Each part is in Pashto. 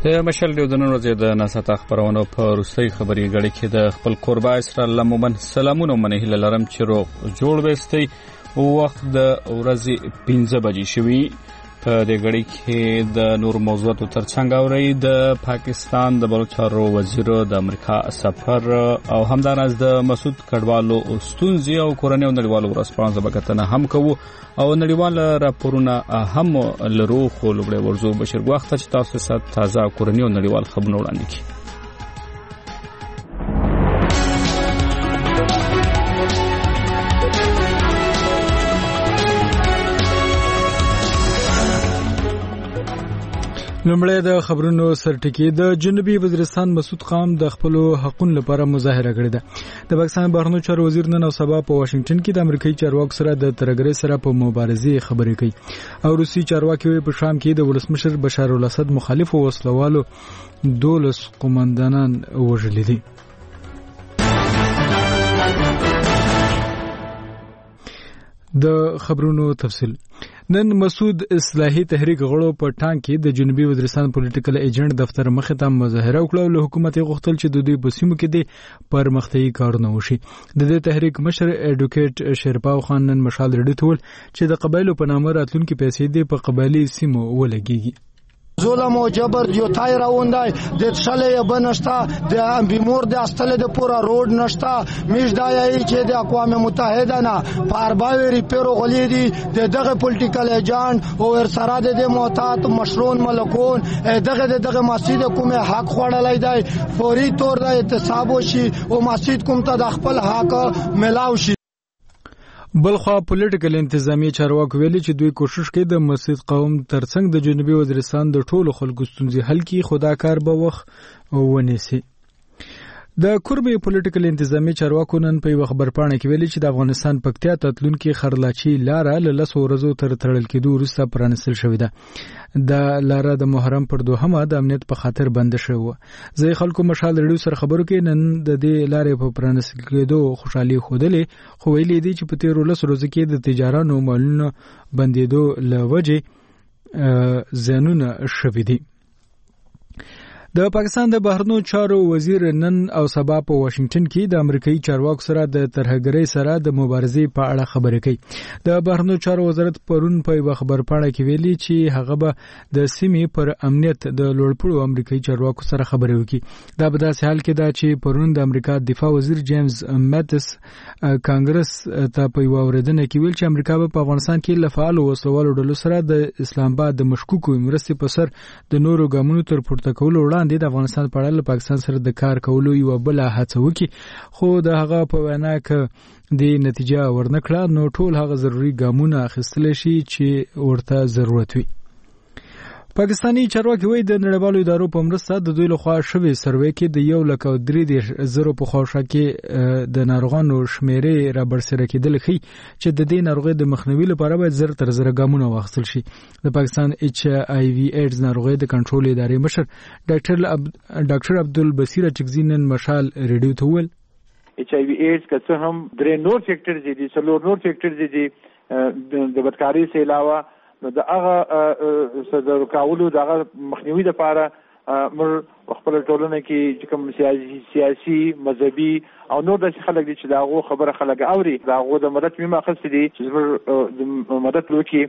د مشل ډیو د نن ورځې د ناسته خبرونو په روسي خبري غړي کې د خپل قربا اسرائیل مومن سلامونه منه لرم چې روغ جوړ وستي وخت د ورځې 15 بجې شوي په دې غړي کې د نور موضوعاتو ترڅنګ اوري د پاکستان د بلوچستان وزیر د امریکا سفر او همدارس د مسعود کډوالو ستونزې او کورنۍ نړیوالو ورسپانس بکتنه هم کوو او نړیوال راپورونه هم لرو خو لوړ ورزو بشیر وخت چې تاسو سره تازه کورنۍ نړیوال خبرونه وړاندې کړي لومړی د خبرونو سرټکی د جنوبي وزیرستان مسعود خان د خپل حقوقو لپاره مظاهره کړې ده د پاکستان بهرنیو چارو وزیر نن او سبا په واشنگټن کې د امریکایي چارواکو سره د ترګرې سره په مبارزې خبرې کوي او روسي چارواکي په شام کې د ولسمشر بشار الاسد مخالف وسلوالو 12 قومندانان وژل دي د خبرونو تفصیل نن مسعود اصلاحي تحریک غړو په ټانک کې د جنوبي وزیرستان پولیټیکل ایجنټ دفتر مخې ته مظاهره وکړه او حکومت غوښتل چې د دوی په سیمو کې د پرمختګي کارونه وشي د دې تحریک مشر اډوکیټ شیرپاو خان نن مشال رډي تول چې د قبایلو په نامه راتلونکي پیسې د په قبایلی سیمو ولګيږي ظلم او جبر یو تای راوندای د شلې بنشتا د بیمور د استل د پورا روډ نشتا میش دای چې د اقوام متحده نه پارباوی ریپیرو غلی دي دغه پولیټیکل ایجنټ او سره د محتاط مشرون ملکون دغه مسجد کومه حق خوړلای دی فوري تور د احتساب وشي او مسجد کوم ته د خپل حق ملاو شي بلخوا پولیټیکل انتظامی چارواکو ویلي چې دوی کوشش کوي د مسعود قوم ترڅنګ د جنوبي وزیرستان د ټولو خلکو ستونزې حل کړي خدا کار به وخت ونیسي د کوربي پولیټیکل انتظامی چارواکو نن په خبرپاڼه کې ویلي چې د افغانستان پکتیا تتلونکو خرلاچی لاره له 10 ورځو تر تړل کېدو وروسته پرانستل شوې ده د لاره د محرم پر دوهمه د امنیت په خاطر بند شوه زه خلکو مشال ریډیو سره خبرو کې نن د دې لارې په پرانستل کېدو خوشحالي خوده خو ویلي دي چې په 13 ورځو کې د تجارانو مالونو بندیدو لوجه زیانونه شوي دي د پاکستان د بهرنیو چارو وزیر نن او سبا په واشنگټن کې د امریکایي چارواکو سره د ترهګرۍ سره د مبارزې په اړه خبرې کوي د بهرنیو چارو وزارت پرون په خبرپاڼه کې ویلي چې هغه به د سیمې پر امنیت د لوړپوړو امریکایي چارواکو سره خبرې وکړي دا په داسې حال کې ده چې پرون د امریکا دفاع وزیر جیمز ماتس کانګرس ته په اوریدنه کې ویل چې امریکا په افغانستان کې لفعال وسلوالو ډلو سره د اسلام آباد د مشکوکو مرستې په سر د نورو ګامونو تر پورته کولو د افغانستان په اړه پاکستان سره د کار کولو یو بل هڅه وکړي خو د هغه په وینا کې د نتیجه ورنکړه نو ټول هغه ضروري ګامونه اخیستل شي چې ورته ضرورت وي پاکستانی چارواکي وایي د نړیوالو ادارو په مرسته د دوی لخوا شوی سروې کې د 1.3 په خواشه کې د ناروغانو شمیرې را برسره کېدل خي چې د دې ناروغي د مخنیوي لپاره باید زر تر زر ګامونه واخیستل شي د پاکستان HIV ایډز ناروغي د کنټرول ادارې مشر ډاکټر عبدالبصیر چکزینن مشال ریډیو ته ویل HIV ایډز که هم درې نور فیکټرز دي څلور نور فیکټرز دي د بدکارۍ څخه علاوه نو د هغه صدر کاولو دغه مخنیوي لپاره مر خپل ټولنه کې کوم سیاسي مذهبي او نور د خلک دي چې داغه خبره خلک اوري داغه د مدد میمه خاص دي چې د مدد لوکي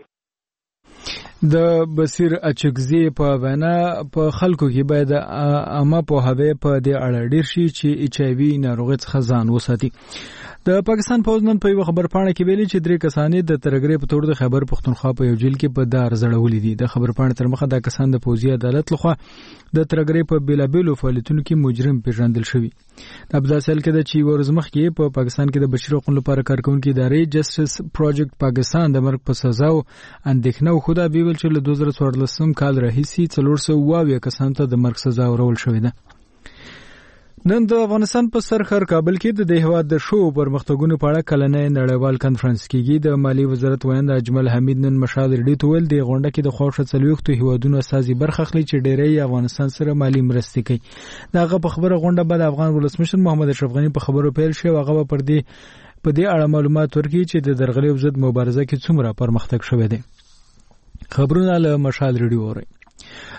د بصیر اچکزی په وینا په خلکو کې باید عامه په هوی په دې اړه ډیر شي چې HIV ناروغي څخه ځان وساتي د پاکستان پوز نن په خبرپاڼه کې ویلي چې 3 کسانې د ترګرې په تور د خیبر پختونخوا په یو جیل کې په دار زړولې دي د خبرپاڼه تر مخه د کسان د پوزي عدالت لخوا د ترګرې په بیلابېلو فعالیتونو کې مجرم پیژندل شوی د ابداسل کې د چی ورزمخ کې په پاکستان کې د بشري حقوقو لپاره کارکونکو ادارې جسټس پروجیکټ پاکستان د مرګ په سزا او اندېښنه خو دا ویل چې له 2014 کال راهیسې 420 کسانو ته د مرګ سزا ورول شوې ده نن د افغانستان په سرخر کابل کې د هیواد د شو پرمختګونو په اړه کلنۍ نړیوال کانفرنس کېږي د مالی وزارت ویاند اجمل حمید نن مشال ریډیو ته ویل د غونډه کې د خوښه څلويختو هیوادونو اساسي برخه اخلي چې ډېری افغانستان سره مالی مرستې کوي دغه په خبره غونډه بعد افغان ولسمشر محمد اشرف غنی په خبرو پیل شو هغه په دې اړه معلومات ورکړي چې د درغلي ضد مبارزه کې څومره پرمختګ شوی دی خبرونه له مشال ریډیو اوري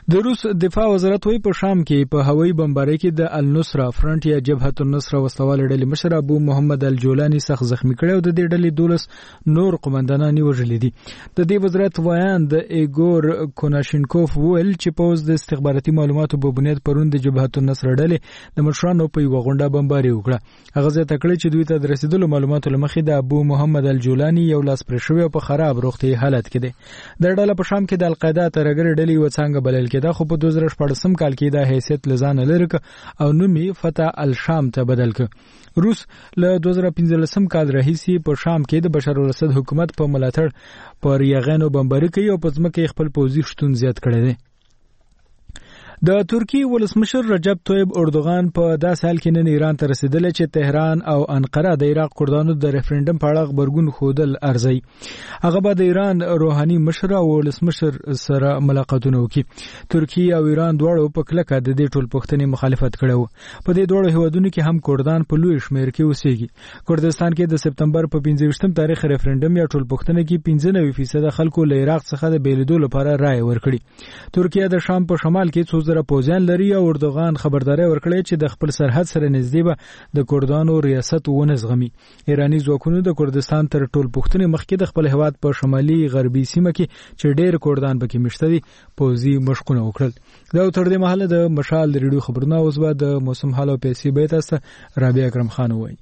د روس دفاع وزارت وایي په شام کې په هوایي بمبارۍ کې د النصره فرنٹ یا جبهة النصره وسوال ډلې مشر ابو محمد الجولانی سخت زخمی کړي او د دې ډلې 12 نور قومندانان وژل دي. د دې وزارت وایان د ایګور کوناشینکوف ویل چې پوز د استخباراتي معلوماتو په بنیاد پرون د جبهة النصره ډلې د مشرانو په یو غونډه بمباري وکړه. هغه زه تکړه چې دوی ته د رسیدلو معلوماتو لمخې د ابو محمد الجولانی یو لاس پر شوی په خراب روغتي حالت کې دی. د ډله په شام کې د القاعده ترګر ډلې وڅنګه بلل کېده خو په 2014 کال کې د حیثیت لزان لرک او نومي فتح الشام ته بدل ک. روس له 2015 کال راهیسي په شام کې د بشار الاسد حکومت په ملاتړ پر یغانو بمباري کوي او په ځمکه خپل پوځي شتون زیات کړی دی. د ترکی ولسمشر رجب طیب اردوغان په داس حال کې نن ایران ته رسیدلی چې تهران او انقره د عراق کردانو د ریفرندم په اړه خبرګون خودل ارزي. هغه به د ایران روحاني مشر او ولسمشر سره ملاقاتونه وکړي. ترکی او ایران دواړو په کلکه د دې ټول پښتنې مخالفت کړو. په دې دوه هیوادونو کې هم کردان په لوی شمیر کې اوسېږي. کردستان کې د سپتمبر په 15 تاریخ ریفرندم یا ټول پښتنه کې 95% خلکو له عراق څخه د بیلیدو لپاره رائے ورکړي. ترکیه د شام په شمال کې پوځیان لري او اردوغان خبرداري ورکړي چې د خپل سرحد سره نږدې به د کردانو ریاست ونه زغمي. ایرانی ځواکونو د کردستان تر ټول پښتنې مخکې د خپل هیواد په شمالي غربي سیمه کې چې ډېر کردان پکې مشته دي پوځي مشقونه وکړل. دا تر دې مهاله د مشال د ریډیو خبرونه اوس به د موسم حال او پیسې به تاسو رابعه اکرم خان وایي.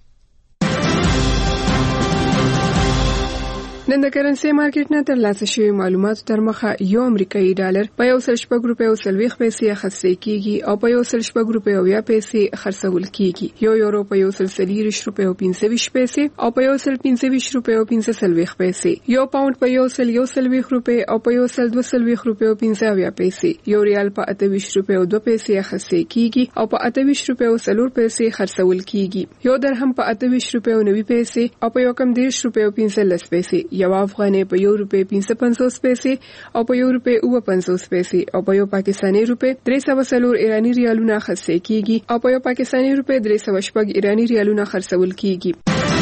نن د کرنسي مارکیټ نه ترلاسه شوی معلوماتو تر مخه یو امریکایي ډالر په 1.4 روپیو 30 پیسې اخیستل کیږي او په 1.4 روپیو 20 پیسې خرڅول کیږي. یو یورو په 1.30 روپیو 25 پیسې او په 1.25 روپیو 15 پیسې. یو پاوند په 1.1 روپیو او په 1.2 روپیو 15 پیسې. یو ریال په 28 روپیو 2 پیسې اخیستل کیږي او په 28 روپیو 4 پیسې خرڅول کیږي. یو درهم په 28 روپیو 90 پیسې او په 1.10 روپیو 15 پیسې. یو افغانۍ په 1 روپۍ 55 پیسې او په 1 روپۍ 55 پیسې او په یو پاکستاني روپۍ 304 ایرانی ریالونه خرڅول کیږي او په یو پاکستاني روپۍ 304 ایرانی ریالونه خرڅول کیږي.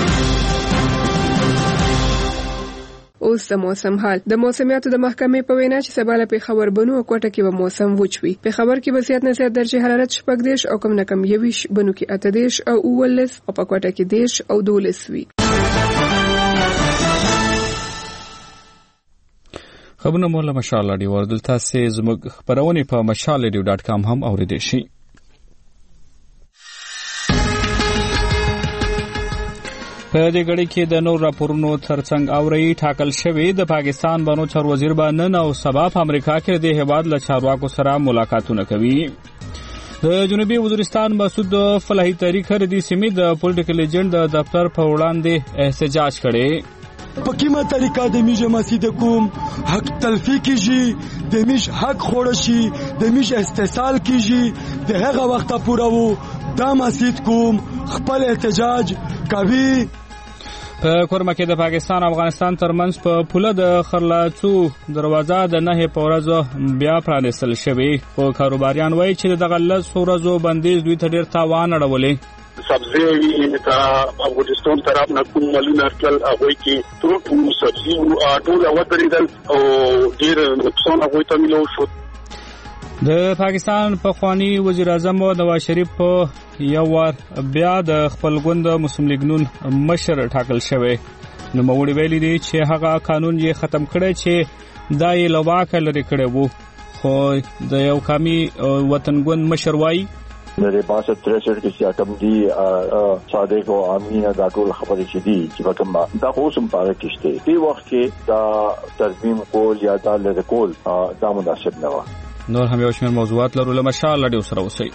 اوس د موسم حال. د موسمیاتو د محکمې په وینا چې سبا له پیښور بنو او کوټه کې به موسم وچ وي. پیښور کې به زیات نه زیات درجه حرارت 14 او کم نه کم 20 بنو کې 18 او 19 او په کوټه کې 10 او 12 وي. خبرونه مولا مشال رادیو وردل تاسو زموږ خبرونه په mashalradio.com هم اوریدئ شئ. په دې غړي کې د نور راپورونو ترڅنګ اوري ټاکل شوی د پاکستان بانو چار وزیر باندې نو سبا په امریکا کې د هیواد له چارواکو سره ملاقاتونه کوي. د جنوبي وزیرستان مسعود فلاحي تحریک هردي سیمې د پولیټیکل ایجنټ د دفتر په وړاندې احتجاج کړي. په کومه طریقه د میجه مسجد کوم حق تلفی کیږي د میش حق خوړ شي د میش استحصال کیږي د هغه وخت پورا وو د مسجد کوم خپل احتجاج کوي. په کورما کې د پاکستان او افغانستان ترمنځ په پوله د خرلاڅو دروازه د نه په ورځ بیا پرانیستل شوی خو کاروباریان وایي چې دغه لږ ورځو بندیز دوی ته ډیر تاوان اړولې. سبزی تا افغانستان طرف نه کوم مالونه خپل هغه کې ټول سبزی او ټول وتریدل او ډیر نقصان هغه ته ملو شو. د پاکستان پخوانی وزیر اعظم نواز شریف په یو وار بیا د خپل ګوند مسلم لیگ نون مشر ټاکل شوی. نو موړي ویلي دي چې هغه قانون یې ختم کړی چې دا یې لواکه لري کړی وو خو د یو قومي وطن ګوند مشر وایي میرے 62-63 کې سیاکم دي صادق او امین دا ټول خبرې چې دي چې کوم دا اوسم پاره کېشته دی وخت کې دا ترمیم کول یا دا لږ کول دا مناسب نه و. نور هم یو شمېر موضوعات لرو له مشال رادیو سره اوسئ.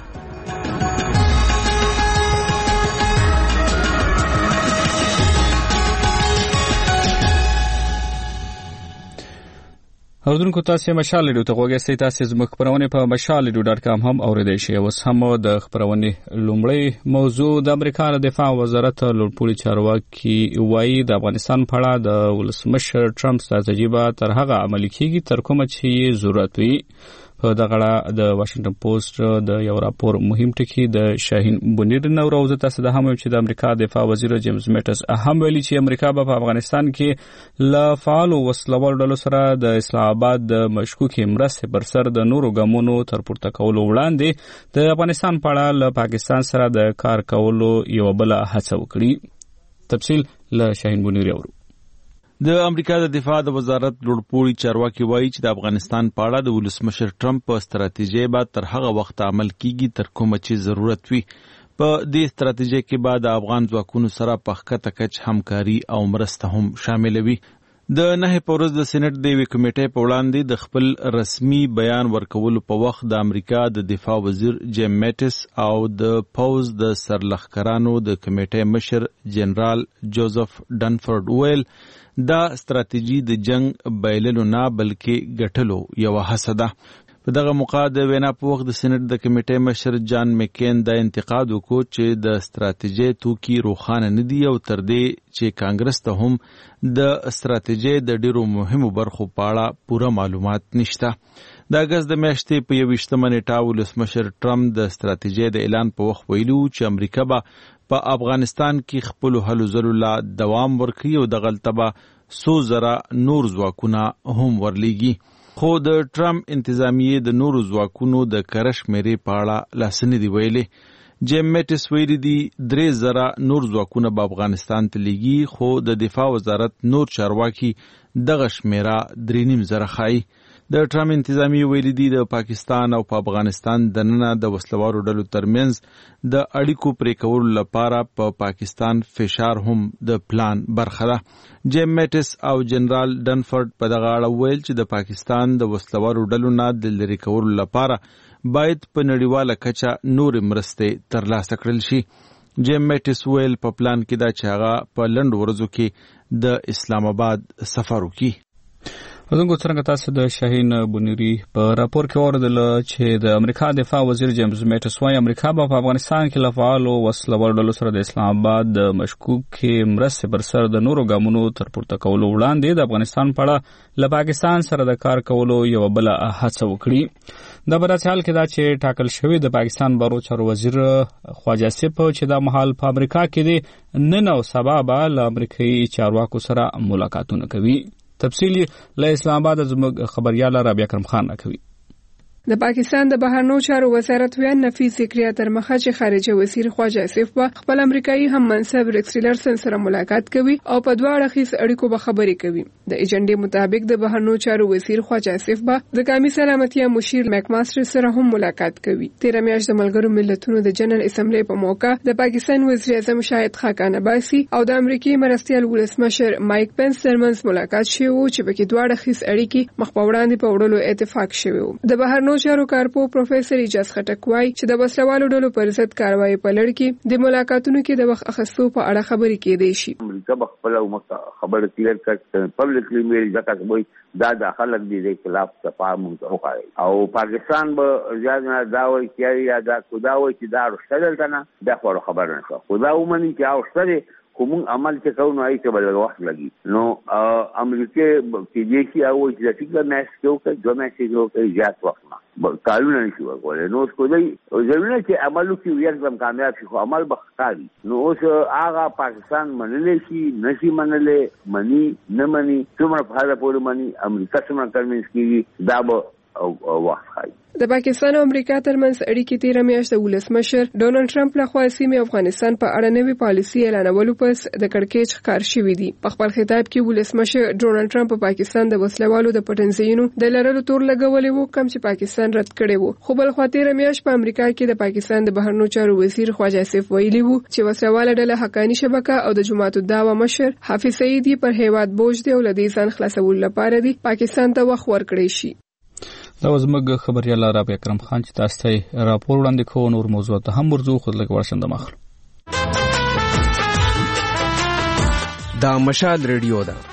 اوردونکو تاسو مشال رادیو ته وګورئ. تاسو زموږ خبرونه په mashalradio.com هم اوریدئ شئ. اوس هم د خبرونه لومړی موضوع د امریکا د دفاع وزارت لوړپوړي چارواکي وایي د افغانستان په اړه د ولسمشر ټرمپ ستراتیژي به تر هغه عملي کیږي تر کومه چې ضرورت وي. په دغه د واشنگټن پوسټ د یو راپور مهم ټکی د شاهین بنیر نو راوځي تاسو د هم چې د امریکا دفاع وزیر جیمز میټس هم ویلي چې امریکا په افغانستان کې له فعال وسلوال ډلو سره د اسلام آباد د مشکوکې مرستې پر سر د نورو ګامونو تر پورته کولو وړاندې د افغانستان په اړه له پاکستان سره د کار کولو یو بل هڅه وکړي. تفصیل له شاهین بنیر اورو. د امریکا د دفاع د وزارت لوړپوړي چارواکي وایي چې د افغانستان په اړه د ولسمشر ټرمپ په ستراتیژي به تر هغه وخت عمل کیږي تر کومه چې ضرورت وي. په دې ستراتیژي کې به د افغان ځواکونو سره په ښکته کچ همکاري او مرسته هم شامل وي. د 9 پورز د سېنات د یوې کمیټې په وړاندې د خپل رسمي بیان ورکولو په وخت د امریکا د دفاع وزیر جیم میټس او د پوز د سرلښکرانو د کمیټې مشر جنرال جوزف ډنفورد ویل دا ستراتیژي د جنگ بایللو نه بلکې ګټلو یو هڅه ده. په دغه موقع د وینا په وخت د سېنات د کمیټې مشر جان مکین د انتقاد وکړ چې د ستراتیژي توکي روښانه نه دي او تر دې چې کانګرس ته هم د ستراتیژي د ډیرو مهمو برخو په اړه پوره معلومات نشته. د اگست د میاشتې په 21 نیټه ولسمشر ټرمپ د ستراتیژي د اعلان په وخت ویلو چې امریکا به په افغانستان کې خپل هلو ځلو لا دوام ورکړي او د غلطبه 100,000 نور ځواکونه هم ورلېږي. خو د ټرمپ انتظامیه د نورو ځواکونو د کرش مېرې په اړه لاسنه دی ویلي. جیم میټس ویلي دي 3,000 نور ځواکونه په افغانستان ته لېږي خو د دفاع وزارت نور چارواکي دغه شمیره 3,500 ښایي. د ټرمپ انتظامیه ویلي دي د پاکستان او په افغانستان دننه د وسلوارو ډلو ترمنځ د اړیکو پرې کولو لپاره په پاکستان فشار هم د پلان برخه ده. جیم میټس او جنرال ډنفورد په دغه اړه ویل چې د پاکستان د وسلوارو ډلو نه د لرې کولو لپاره باید په نړیواله کچه نور مرستې ترلاسه کړل شي. جیم میټس ویل په پلان کې دا چې هغه په لنډ ورځو کې د اسلام آباد سفر وکړي. زنګو څنګه تاسو د شاهین بنيري په راپور کې اوریدل چې د امریکا دفاع وزیر جیمز میټس وايي امریکا په افغانستان کې لفعال او وسلوال ډلو سره د اسلام آباد د مشکوکې مرستې پر سر د نورو ګامونو تر پورته کولو وړاندې د افغانستان په اړه له پاکستان سره د کار کولو یو بل هڅه وکړي. د برعکس حال کې دا چې ټاکل شوی د پاکستان بهرو چارو وزیر خواجه آصف چې د محل په امریکا کې دی نن او سبا به له امریکایي چارواکو سره ملاقاتونه کوي. تفصیلی له اسلام آباد زموږ خبريال رابعه کرم خان راکوي. د پاکستان د بهرنیو چارو وزارت ویان نفیس ذکریا تر مخه چې خارجه وزیر خواجه آصف به خپل امریکایي هم منصب ریکس ټیلرسن سره ملاقات کوي او په دوه اړخیز اړیکو به خبرې کوي. د ایجنډې مطابق د بهرنیو چارو وزیر خواجه آصف به د قومي سلامتیا مشیر میکماستر سره هم ملاقات کوي. 13 میاشت د ملګرو ملتونو د جنرال اسمبلی په موقع د پاکستان وزیر اعظم شاهد خاقان عباسي او د امریکایي مرستیال ولسمشر مایک پنس ترمنځ ملاقات شوی و چې پکې دوه اړخیز اړیکې مخ په وړاندې په وړلو اتفاق شوی و. د بهرنیو چارو کارپو پروفیسور اجاز خټک وایي چې د وسلوالو ډلو پر ضد کاروایی په لړ کې د ملاقاتونو کې د وخت اخیستو په اړه خبرې کېدې شي. امریکا په خپل خبره کلیر کړ پبلکلی ویل ځکه وایي دا خلک دي د خلاف تفاهم وکړي او پاکستان به ځان دا وایي چې یا دا خدا وایي چې دا رښتیا ده نه دا خبره نه خدا ومني چې اوسره کوم عمل چې کوو نو ایته بل وخت لګي نو امریکا کې دې شي او چې فکر نه شو چې دوه میاشتې کې زیات وخت ما کارونه نشي وکولای نو څه کوي ضروري چې عمل وکړي یو کامیاب شي خو عمل بختاري نو اوس هغه پاکستان منلې شي نشي منلې مني نه مني څومره په هغه پورې مني امریکا څومره کارمنس کیږي دا به وخت خایي. د پاکستان او امریکا ترمنځ اړیکې 13 میاشت د ولسمشر ډونالد ټرمپ لخوا سیمه افغانستان په اړه نوې پالیسي اعلانولو پس د کړکېچ ښکار شوې دي. په خپل خطاب کې ولسمشر ډونالد ټرمپ په پاکستان د وسلوالو د پټنځایونو د لرلو تور لګولې وو کوم چې پاکستان رد کړی وو. خو بل خو 13 میاشت په امریکا کې د پاکستان د بهرنیو چارو وزیر خواجه آصف ویلي وو چې وسلواله ډله حقانی شبکه او د جماعت الدعوه مشر حافظ سعیدی پر هیواد بوج دی او لدې ځان خلاصول لپاره دی پاکستان ته وخت ورکړی شي. دا زموږ خبريال رابعه کرم خان چې تاسو ته راپور وړاندې کوو نور موضوع ته هم ورځو خو لږ ورشنده مخلو. دا مشال ریډیو ده.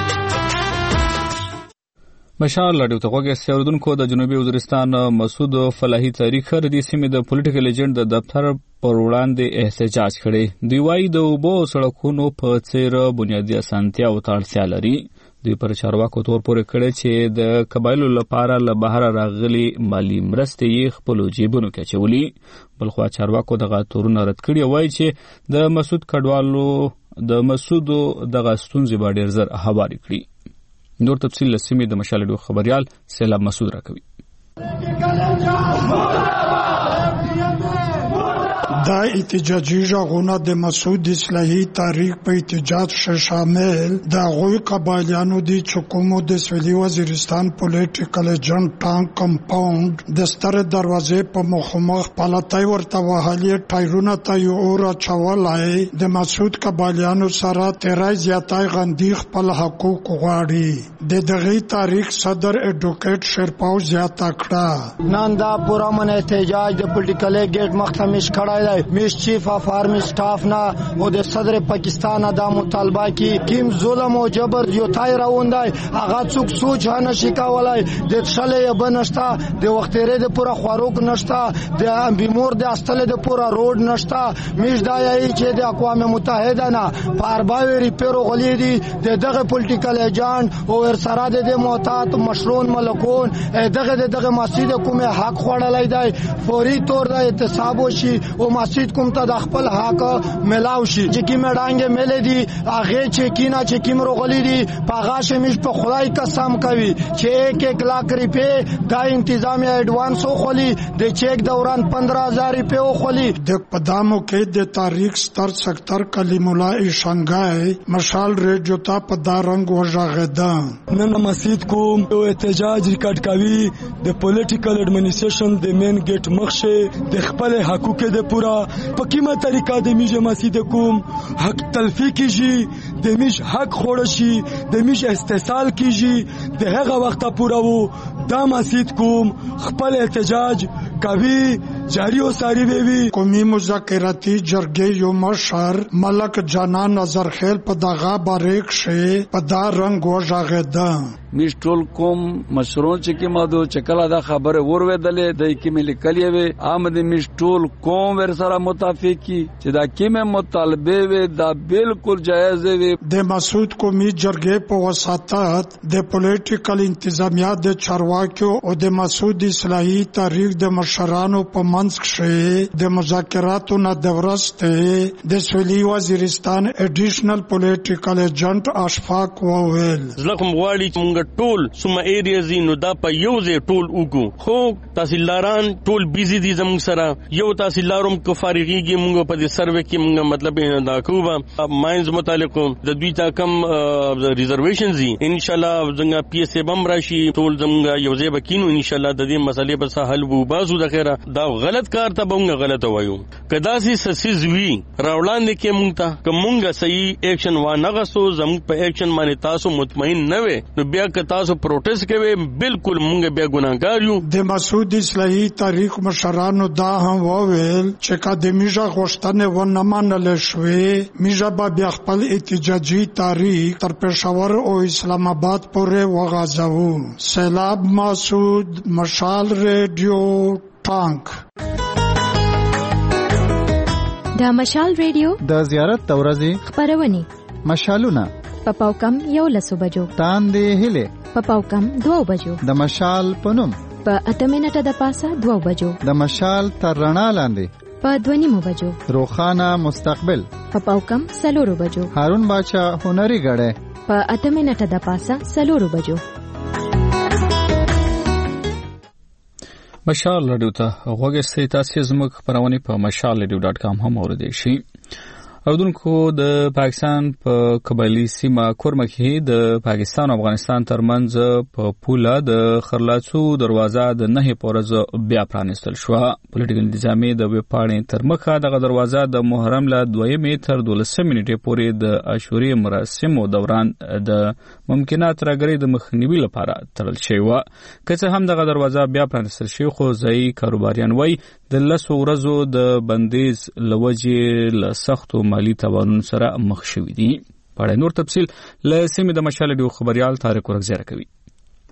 مشال رادیو ته غوږی اوریدونکو د جنوبي وزیرستان مسعود فلاحي تاریخ د دې سیمې د پولیټیکل ایجنټ د دفتر پر وړاندې احتجاج کړي. دی وايي د اوبو سړکونو په څیر بنیادی اسانتیا او اړتیا لري. دوی پر چارواکو تور پورې کړی چې د قبایلو لپاره له بهر راغلي مالی مرستې یې خپلو جیبونو کې اچولي. بلخوا چارواکو دغه تورونه رد کړي وایي چې د مسعود کډوالو د مسعودو دغه ستونزې به ډېر زر هوارې کړي. نور تفصیل له سیمې د مشال ریډیو خبریال سیلاب مسعود راکوي. دا احتجاجي ژغونه د مسعود اصلاحي تحریک په احتجاج شامل د هغوی قبایلیانو دي چې کومو د سویلي وزیرستان پولیټیکل ایجنټ ټانک کمپاوند د سترې دروازې په مخامخ پلتۍ ورته وهلې ټایرونه ته یې اور اچولی. د مسعود قبایلیانو سره 13 زیاتی غندي خپل حقوق غواړي. د دغه تحریک صدر ایډوکیټ شیرپاو زیاته کړه. نن دا پرامن احتجاج د پولیټیکل گیټ مختمش کړای میش چیف اف آرمی سٹاف نا او د صدر پاکستان دا مطالبه کی کیم ظلم او جبر یوتای راوندای هغه څوک سوچ نه شکاولای د شلې بنشتا د وختره د پورا خواروک نشتا د بیمور د استل د پورا روډ نشتا میش دای چې د اقوام متحده نه پارباوی ریپیرو غلی دي دغه پولیټیکل ایجنټ او سره د محتاط مشرون ملکون دغه مسجد کومه حق خوړلای دی فوري تور د احتساب وشي او مسجد کوم ته د خپل حق ملاو شي چې کی مډانګه ملې دي هغه چې کینا چې کیم روغلی دي پاغاشه مش په خدای قسم کوي چې 1 लाख روپے دا انتظامی ایڈوانس خولي د چیک دوران 15000 روپے خولي. د پدامو کې د تاریخ ستر سکتر کلیم الله شنګای مشال ریډیو ته په دارنګ وژغدا نن مسجد کوم او احتجاج ریکارډ کوي د پولیټیکل ایڈمنسټریشن د مین گیټ مخشه د خپل حقوق د پورا په کومه طریقه د میجه مسجد کوم حق تلفی کیږي د میش حق خوړ شي د میش استحصال کیږي د هغه وخت پورا وو دا مسجد کوم خپل احتجاج کوي جاری او ساری وی قومي مذاکراتی جرګې یو مشر ملک جانان نظر خیل په دغه باریک شه په دا رنگ وژغدا. میش ټول کوم مشرون چې کې مادو چکلا دا خبره ورودلې د کې ملي کلیه وی آمد میش ټول کوم ور سره متفق کی چې دا کیمه مطالبه وی دا بالکل جایز وی. د مسعود قومي جرګې په وساتت د پولیټیکل انتظامیه د چارواکو او د مسعود اصلاحي تحریک د مشرانو په منځ کې د مذاکراتو نه دورسته د سویلي وزیرستان اډیشنل پولیټیکل ایجنټ اشفاق وویل زلکم غواړي چې موږ ټول سم ایریاز نو دا په یو ځای ټول وګو خو تحصیلداران ټول بیزی دي زموږ سره یو تحصیلداروم کو فارغيږي موږ په دې سروې کې موږ مطلب دا کوو ماینز متعلق د دوی تا کم ریزرویشنز دي ان شاء الله څنګه پی اس ای بم راشي ټول زموږ یو ځای بکینو ان شاء الله د دې مسلې په حل وو بازو د خیره دا غلط کار ته موږ غلط وایو کدا سي سسیز وی راوړاندې کې موږ ته کومه صحیح اکشن و نه غسو زموږ په اکشن باندې تاسو مطمئن نه وي نو بیا که تاسو پروټیسټ کوي بالکل موږ بیا ګناګار یو. د مسعود اصلاحي تاریخ مشرانو دا هم وویل چې کله میجا غوښتنه و نه منل شوې میجا به بیا خپل احتجاجي تاریخ تر پېښور او اسلام آباد پورې وغځاوه. سیلاب مسعود مشال ریډیو ټانک. د مشال ریډیو د زیارت تورزي خبرونه مشالونه پپاو کم 11 بجو تاندې هله پپاو کم 2 بجو د مشال پنوم په 8 منټه د پاسه 2 بجو د مشال تر رڼا لاندې په 2 بجو روخانه مستقبل پپاو کم 4 بجو هارون باچا هنري غړې په 8 منټه د پاسه 4 بجو. مشال رادیو ته غوږی تاسو زموږ خبرونه په mashalradio.com هم اوریدئ شئ. اودونکو د پاکستان په قبایلی سیمه کورمکي د پاکستان او افغانستان ترمنځ په پوله د خرلاڅو دروازه د 9 پورز بیا پرانستل شو. پولیټیکل انتظامی د وپاڼې تر مخه دغه دروازه د محرم له 2 تر 12 منټې پورې د عاشوري مراسمو دوران د ممکنات راګري د مخنیوي لپاره تړل شوی و. که څه هم دغه دروازه بیا پرانستل شوی خو ځای کاروباریان وای د 10 ورځو د بندیز لوجې له سختو مالی توانونو سره مخ شوي دي. په اړه نور تفصیل له سیمې د مشال ډیو خبريال طارق ورغزره کوي.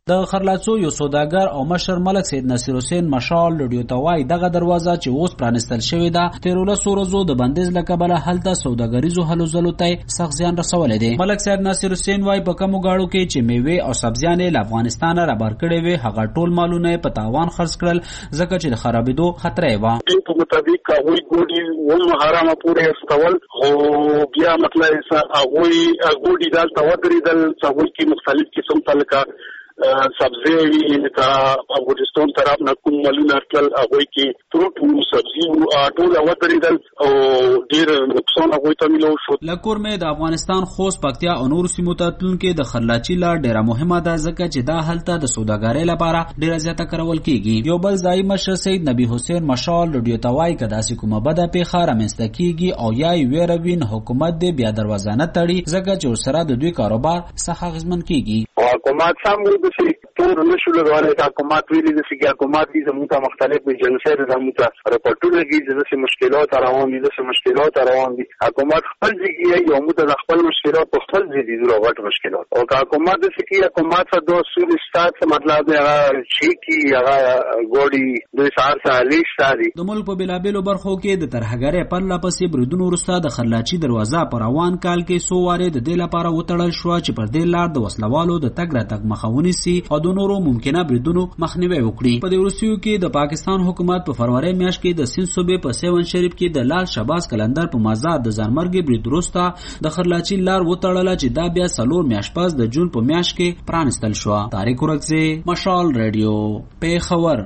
د خرلاڅو یو سوداګر او مشر ملک سید نصیر حسین مشال رادیو ته وایي دغه دروازه چې اوس پرانستل شوې ده 13 ورځو د بندیز له کبله هلته سوداګریزو هلو ځلو ته سخت زیان رسولی دی. ملک سید نصیر حسین وایي په کومو گاړو کې چې میوې او سبزیانې له افغانستانه رابر کړې وې هغه ټول مالونه په تاوان خرڅ کړل ځکه چې د خرابېدو خطر یې وه. په مطابق هغوی ګوډي هم حرامه پورې استول او بیا مطلب هغوی ګوډي دلته ودرېدل هغوی کې مختلف قسم تلکه سبزی وی لکه افغانستان طرف نه کوم مالونه ټول هغوی کې ټول سبزی او ټول ودرېدل او ډېر نقصان هغوی ته ملو شو. لکور مې د افغانستان خوست پکتیا او نور سیمو ته تلونکي د خرلاچي لار ډېره مهمه ده ځکه چې دا هلته د سوداګرۍ لپاره ډېره زیاته کارول کیږي. یو بل ځای مشر سید نبی حسین مشال رادیو ته وایي که داسې کومه بده پیښه رامنځته کیږي او یا یې ویره وي نو حکومت دې بیا دروازه نه تړي ځکه چې ورسره د دوی کاروبار سخت اغېزمن کیږي. حکومت سم چې ټول نشو لګولای حکومت ویلي د سګي حکومت دې زموږ ته مختلف جنسیت زموږ ته راپورټونه کوي چې څه مشکلات روان دي څه مشکلات روان دي. حکومت خپل ځای یو موږ د خپل مشکلات په خپل ځای دي غوټ مشکلات او حکومت د سګي حکومت څخه دوه سول استاد مطلب هغه شي کی هغه ګوډي د سار سالي ساري د ملک په بلابلو برخو کې د ترهګرۍ پر لاپسې بریدونو وروسته د خرلاچي دروازه پر روان کال کې سو واره د دې لپاره وتړل شو چې پر دې لار د وسلوالو د تګ راتګ مخاوني سي او د نورو ممکنه بریدونو مخنیوي وکړي. په دې وروستیو کې د پاکستان حکومت په فروری میاشت کې د سند صوبې په سیون شریف کې د لال شهباز کلندر په مازاد د ځانمرګي برید وروسته د خرلاچي لار وتړله چې دا بیا 4 میاشت پس د جون په میاشت کې پرانستل شو. طارق ورکزی مشال رادیو پیښور.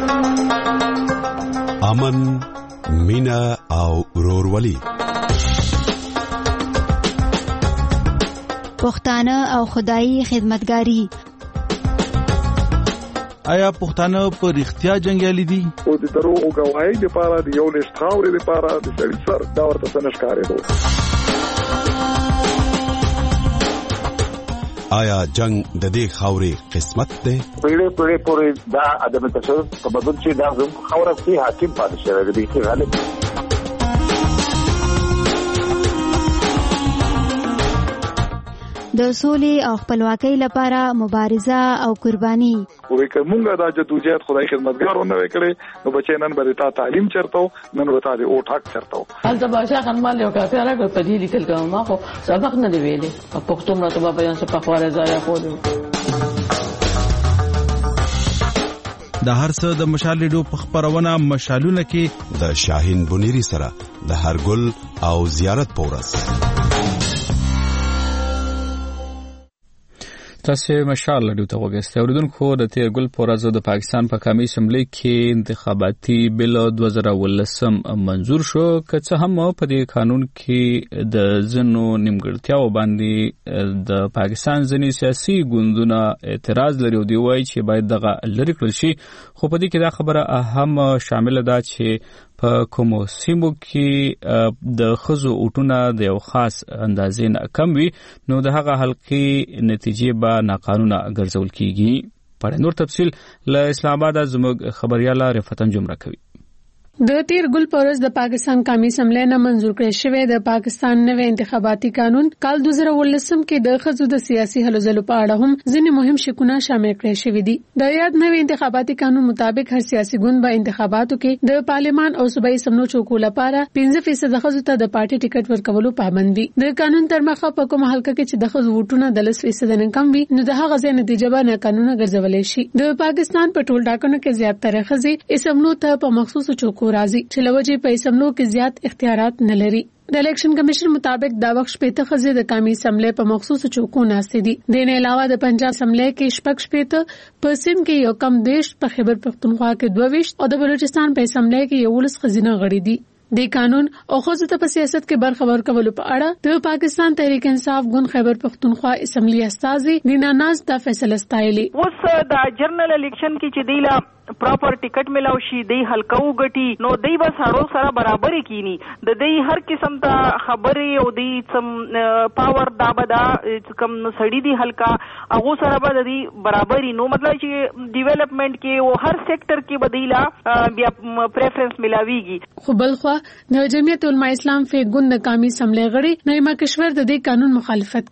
امن مینا او ورورولي پښتانه او خدایي خدمتګاری. آیا پښتانه په رښتیا جنگیالي دي؟ او د دروغ غواړي د لپاره د یو لښت خاورې لپاره د سړي سر دا ورته څنګه ښکارېدو. آیا جنگ د دې خاورې قسمت دی؟ پیړې پورې دا ادم تشدد په بدل چې دا زموږ خاوره کې حاکم پاتې شوی دی چې غالب د سولې او خپلواکۍ لپاره مبارزه او قرباني. وې کومه دا جدوجہد خدای خدمتګارو نه وکړي نو بچی نن به تا تعلیم چرته نن به تا دې او ټاک چرته حالت باشا خنمال یو کافي راغی په دې لیکل کوم ما خو سبق نه دی ویلې په پښتو مرته په بیان څخه خواره ځای خو د هر څه د مشال ریډیو په خبرونه مشالونه کې د شاهین بنيري سره د هرګل او زیارت پورس. تاسو مشال لري ته وګورئ. اوریدونکو د تیرګل پورازو د پاکستان په قومي اسمبلی کې انتخاباتي بل 2019 منزور شو که څه هم په دې قانون کې د زنو نیمګړتیاو باندې د پاکستان ځینې سیاسي ګوندونه اعتراض لري او دی وایي چې باید دغه لری کړل شي. خو په دې کې دا خبره هم شامل ده چې په کومو سیمو کې د خزو اوټونه د یو خاص اندازې نه کم وي نو د هغه حلقې نتیجې به ناقانونه ګرځول کیږي. په نور تفصیل له اسلام آباد زموږ خبرياله رفتن جمعه کوي. د تیر ګل پورز د پاکستان قومي اسمبلی نه منزور کړی شوی د پاکستان نوې انتخاباتي قانون کال 2019 کې د خزو د سیاسي هلو ځلو په اړه هم ځینې مهم شکونه شامل کړی شوی دي. د یاد نوې انتخاباتي قانون مطابق هر سیاسي ګوند به انتخاباتو کې د پارلمان او صوبایي سمنو چوکو لپاره 15% خزو ته د پارټي ټیکټ ورکولو پابند دي. د قانون تر مخه په کوم حلقه کې چې د خزو ووټونه د 10% نه کم وي نو د هغه ځای نتیجه به ناقانونه ګرځولای شي. د پاکستان په ټول ټاکنو کې زیاتره خزي اسمنو ته په مخصوص چوکو راځي چې لوجه په اسمنو کې زیات اختیارات نه لري. د الیکشن کمیشن مطابق دا وخت شپته خزې د قومي اسمبلی په مخصوص چوکو ناشته دي. د نه علاوه د پنجاب اسمبلی کې شپته په سند کې یو کم دیش په خیبر پختونخوا کې 22 او د بلوچستان په اسمبلی کې یو لس خزینه غړي دي. د قانون او خزو ته په سیاست کې برخه ورکولو په اړه د پاکستان تحریک انصاف ګوند خیبر پختونخوا اسمبلی استازي دینا ناز دا فیصله ستایلی. اوس د جنرال الیکشن کې چې دیلا پراپر ټیکټ ملاو شي دی حلقو غټي نو دی بس هړو سره برابرې کینی د دې هر قسم ته خبرې او دی سم پاور دا بدا کم سړی دی حلقا هغه سره به دی برابرې نو مطلب چې ډیولپمنٹ کې او هر سېکټر کې بدیلا بیا پریفرنس ملاويږي. خو بلخوا د جمعیت علماء اسلام فی ګوند قومي اسمبلی غړي نعیمه کشور د دې قانون مخالفت کوي.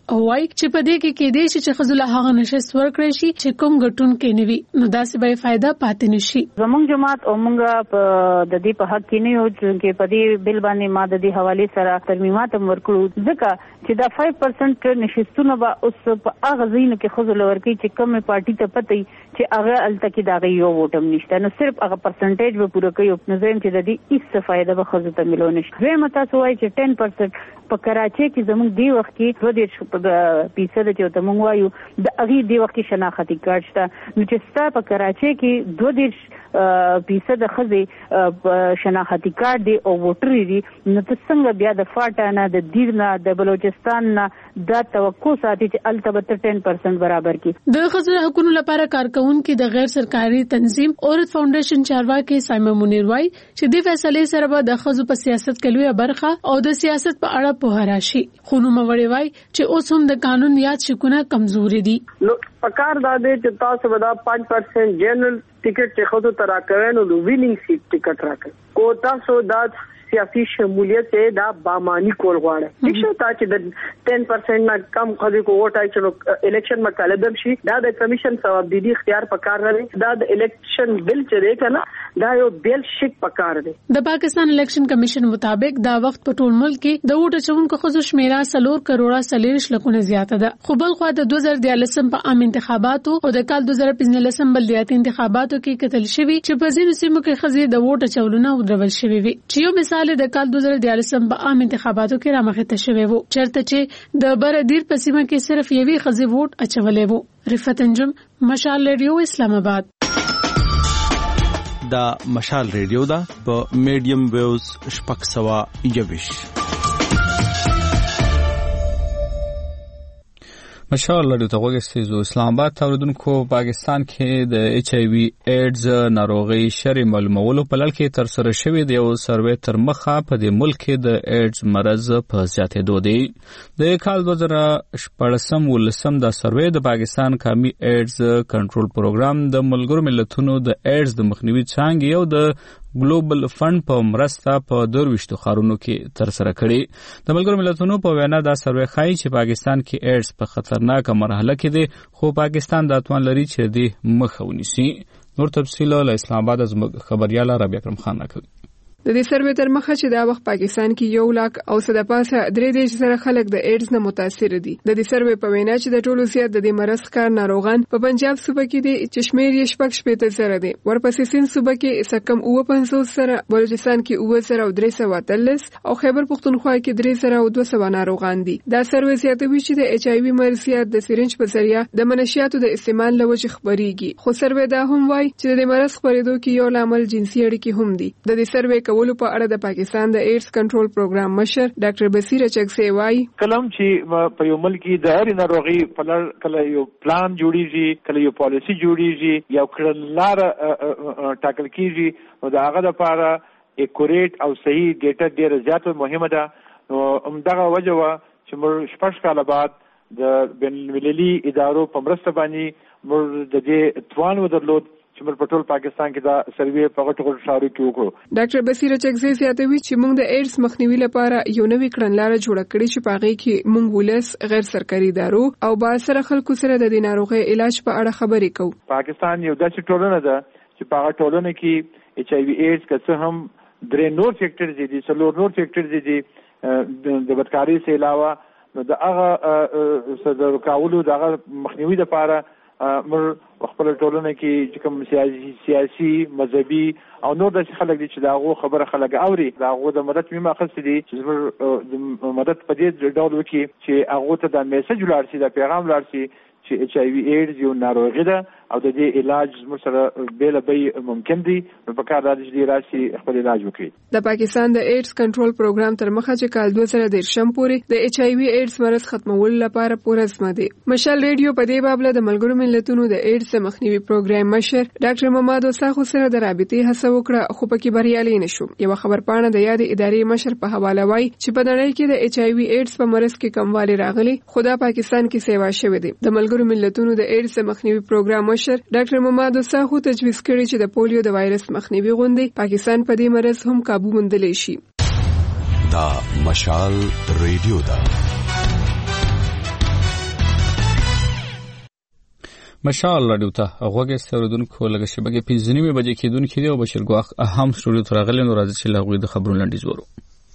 او وايي چې په دې کې دې چې خزله هغه نشست ورکړي شي چې کوم غټون کې نوي نو داسې به فائدہ پاتې نشي. زمونږ جماعت او موږ په د دې په حق کې نه یو چې په دې بل باندې ما د دې حواله سره ترمیمات ورکړو ځکه چې دا 5% نشستونه به اوس په هغه ځین کې خزله ورکړي چې کومه پارټي ته پته چې هغه الته کې دا یو ووټم نشته نو صرف هغه پرسنټیج به پوره کوي او نظام چې د دې هیڅ فائدہ به خزه ته ملو نشي. زه متاسو وايي چې 10% په کراچي کې زموږ دی وخت کې 2% چې ته مونږ وایو د هغه دی وخت کې شناختی کارت شته نو چې ستا په کراچي کې 2% خزه شناختی کارت دی او ووټر دی نو ته څنګه بیا د فاټا نه د دیر نه د بلوچستان نه دا توقع ساتي چې البته 10% برابر کی. د خزه حقوقو لپاره کارکونکو د غیر سرکاري تنظیم اورت فاونډیشن چارواکي سایمه منیر وای چې د فیصله سره به د خزو په سیاست کې لوی برخه او د سیاست په اړه په راشي خو نو مړی وای چې اوس هم د قانون یاد شکونه کمزوري دي. نو پکار دا دې چې تاسو ودا 5% جنرال ټیکټ چې خود ترا کوي نو وینینګ سیټ ټیکټ راکړي کو تاسو دا سیاسي شمولیت دا بامانی کول غواړي نشو تا چې د 10% نه کم خو کو ووټای چې الیکشن مطالبه شي دا د کمیشن ثواب دي اختیار پکار لري دا د الیکشن بل چې دی کنه دا یو بیل شیک پکار دی. د پاکستان الیکشن کمیشن مطابق دا وخت په ټول ملک کې د ووټ چونکو خزو شمیره 3 کروڑه 40 لکونه زیاته ده خو بل خو د 2014 په عام انتخاباتو او د کال 2015 بلدیاتي انتخاباتو کې کتل شوی چې په ځینو سیمو کې خزې د ووټ چولونه ودرول شوی وي چې یو مثال د کال 2014 په عام انتخاباتو کې رامخته شوی وو چرته چې د بردیر په سیمه کې صرف یوې خزې ووټ اچولې وو. رفعت انجم مشال ریډیو اسلام آباد. دا مشال ریډیو دا په میډیم ویوز شپږ سوه یویش مشال لري ته وګورئ اسلام آباد تولیدونکو پاکستان کې د ایچ ای وی ایډز ناروغي شری معلومولو په لړ کې تر سره شوی دی او سروې تر مخه په دې ملک کې د ایډز مرض په زیاتېدو دی. د کال 2014 د سروې د پاکستان قومي ایډز کنټرول پروګرام د ملګرو ملتونو د ایډز د مخنیوي څانګې او د ګلوبل فند په مرسته په 22 ښارونو کې تر سره کړي. د ملګرو ملتونو په وینا دا سروې ښایي چې پاکستان کې ایډز په خطرناکه مرحله کې دی خو پاکستان د اتوان لري چې دې مخه ونیسي. نور تفصیل له اسلام آباد از خبريال ربيع اکرم خان راکوي. د دې سروې تر مخه چې دا وخت پاکستان کې 1 لک او صد پاسه 3 سره خلک د ایډز نه متاثر دي. د دې سروې په وینا چې د ټولو زیات د مرض ښکار ناروغان په پنجاب صوبه کې دي چې شمیر یې 15 سره دي ورپسې سند صوبه کې سکم 55 سره بلوچستان کې 3 او 343 او خیبر پختونخوا کې 3 سره او 200 ناروغان دي. دا سروې زیاتوي چې د ایچ ای وی مرضیات د سرنج په ذریعہ د منشیاتو د استعمال لوجه خبريږي خو سروې دا هم وایي چې د مرض خبرېدو کې یو لامل جنسي اړیکې هم دي. د دې سروې کولو په اړه د پاکستان د ایډز کنټرول پروګرام مشر ډاکټر بصیر چکسي وایي کلم چې په یو ملک د هر ناروغي په لړ کله یو پلان جوړیږي کله یو پالیسی جوړیږي یو کړنلار ټاکل کیږي او دا هغه لپاره اکوریټ او صحیح ډیټا ډیره زیاته مهمه ده. نو همدغه وجه وا چې موږ 6 کال بعد د بین المللي ادارو په مرسته باندې موږ د دې توان ودرلود چې موږ په ټول پاکستان کې دا سروې په غټو ښارونو کې وکړو. ډاکټر بصیر چکزی زیاتوي چې موږ د ایډز مخنیوي لپاره یو نوې کړنلاره جوړه کړې چې په هغه کې موږ ولس غیر سرکاري ادارو او با سره خلکو سره د دې ناروغي علاج په اړه خبرې کوو. پاکستان یو داسې ټولنه ده چې په هغه ټولنه کې ایچ ای وی ایډز که هم 3 نور فیکټرز دي 4 نور فیکټرز دي د بدکارۍ څخه علاوه نو د هغه صدر کاولو د مخنیوي لپاره موږ خپل ټولنه کې چې کوم سیاسي مذهبي او نور د خلک دي چې دا غو خبره خلک اوري دا غو د مدد مې مقصد دي چې موږ مدد په دې ډول وکړي چې هغه ته د میسج ولر شي د پیغام ولر شي چې ایچ ای وی ایډز یو ناروغي ده او د دې علاج سره بیل به ممکن دي په کار راځي چې راشي خپل علاج وکړي. د پاکستان د ایډز کنټرول پروګرام تر مخه چې کال 2013 پورې د ایچ ای وی ایډز مرض ختمولو لپاره پوره سم دي. مشال ریډیو په دې باب له د ملګرو ملتونو د ایډز مخنیوي پروګرام مشر ډاکټر محمد وساخو سره د رابطې هڅه وکړه خو پکې بریالي نشو. یو خبرپاڼه د یاد ادارې مشر په حواله وایي چې په نړۍ کې د ایچ ای وی ایډز په مرض کې کموالی راغلی خدا پاکستان کې سیوا شوه دي. د ملګرو ملتونو د ایډز مخنیوي پروګرام مشر ډاکټر محمد وساخو تجویز کړی چې د پولیو د وایرس مخنیوي غونډې پاکستان په دې مرض هم قابو موندلی شي. دا مشال ریډیو دا مشال رادیو ته هغه ستوردونکو لږه شبکه 5:30 بجې کېدونکې دی او بشیر ګواخ اهم سټوډیو ته راغلی نو راځي چې لاغوي د خبرونو لنډیز ورو.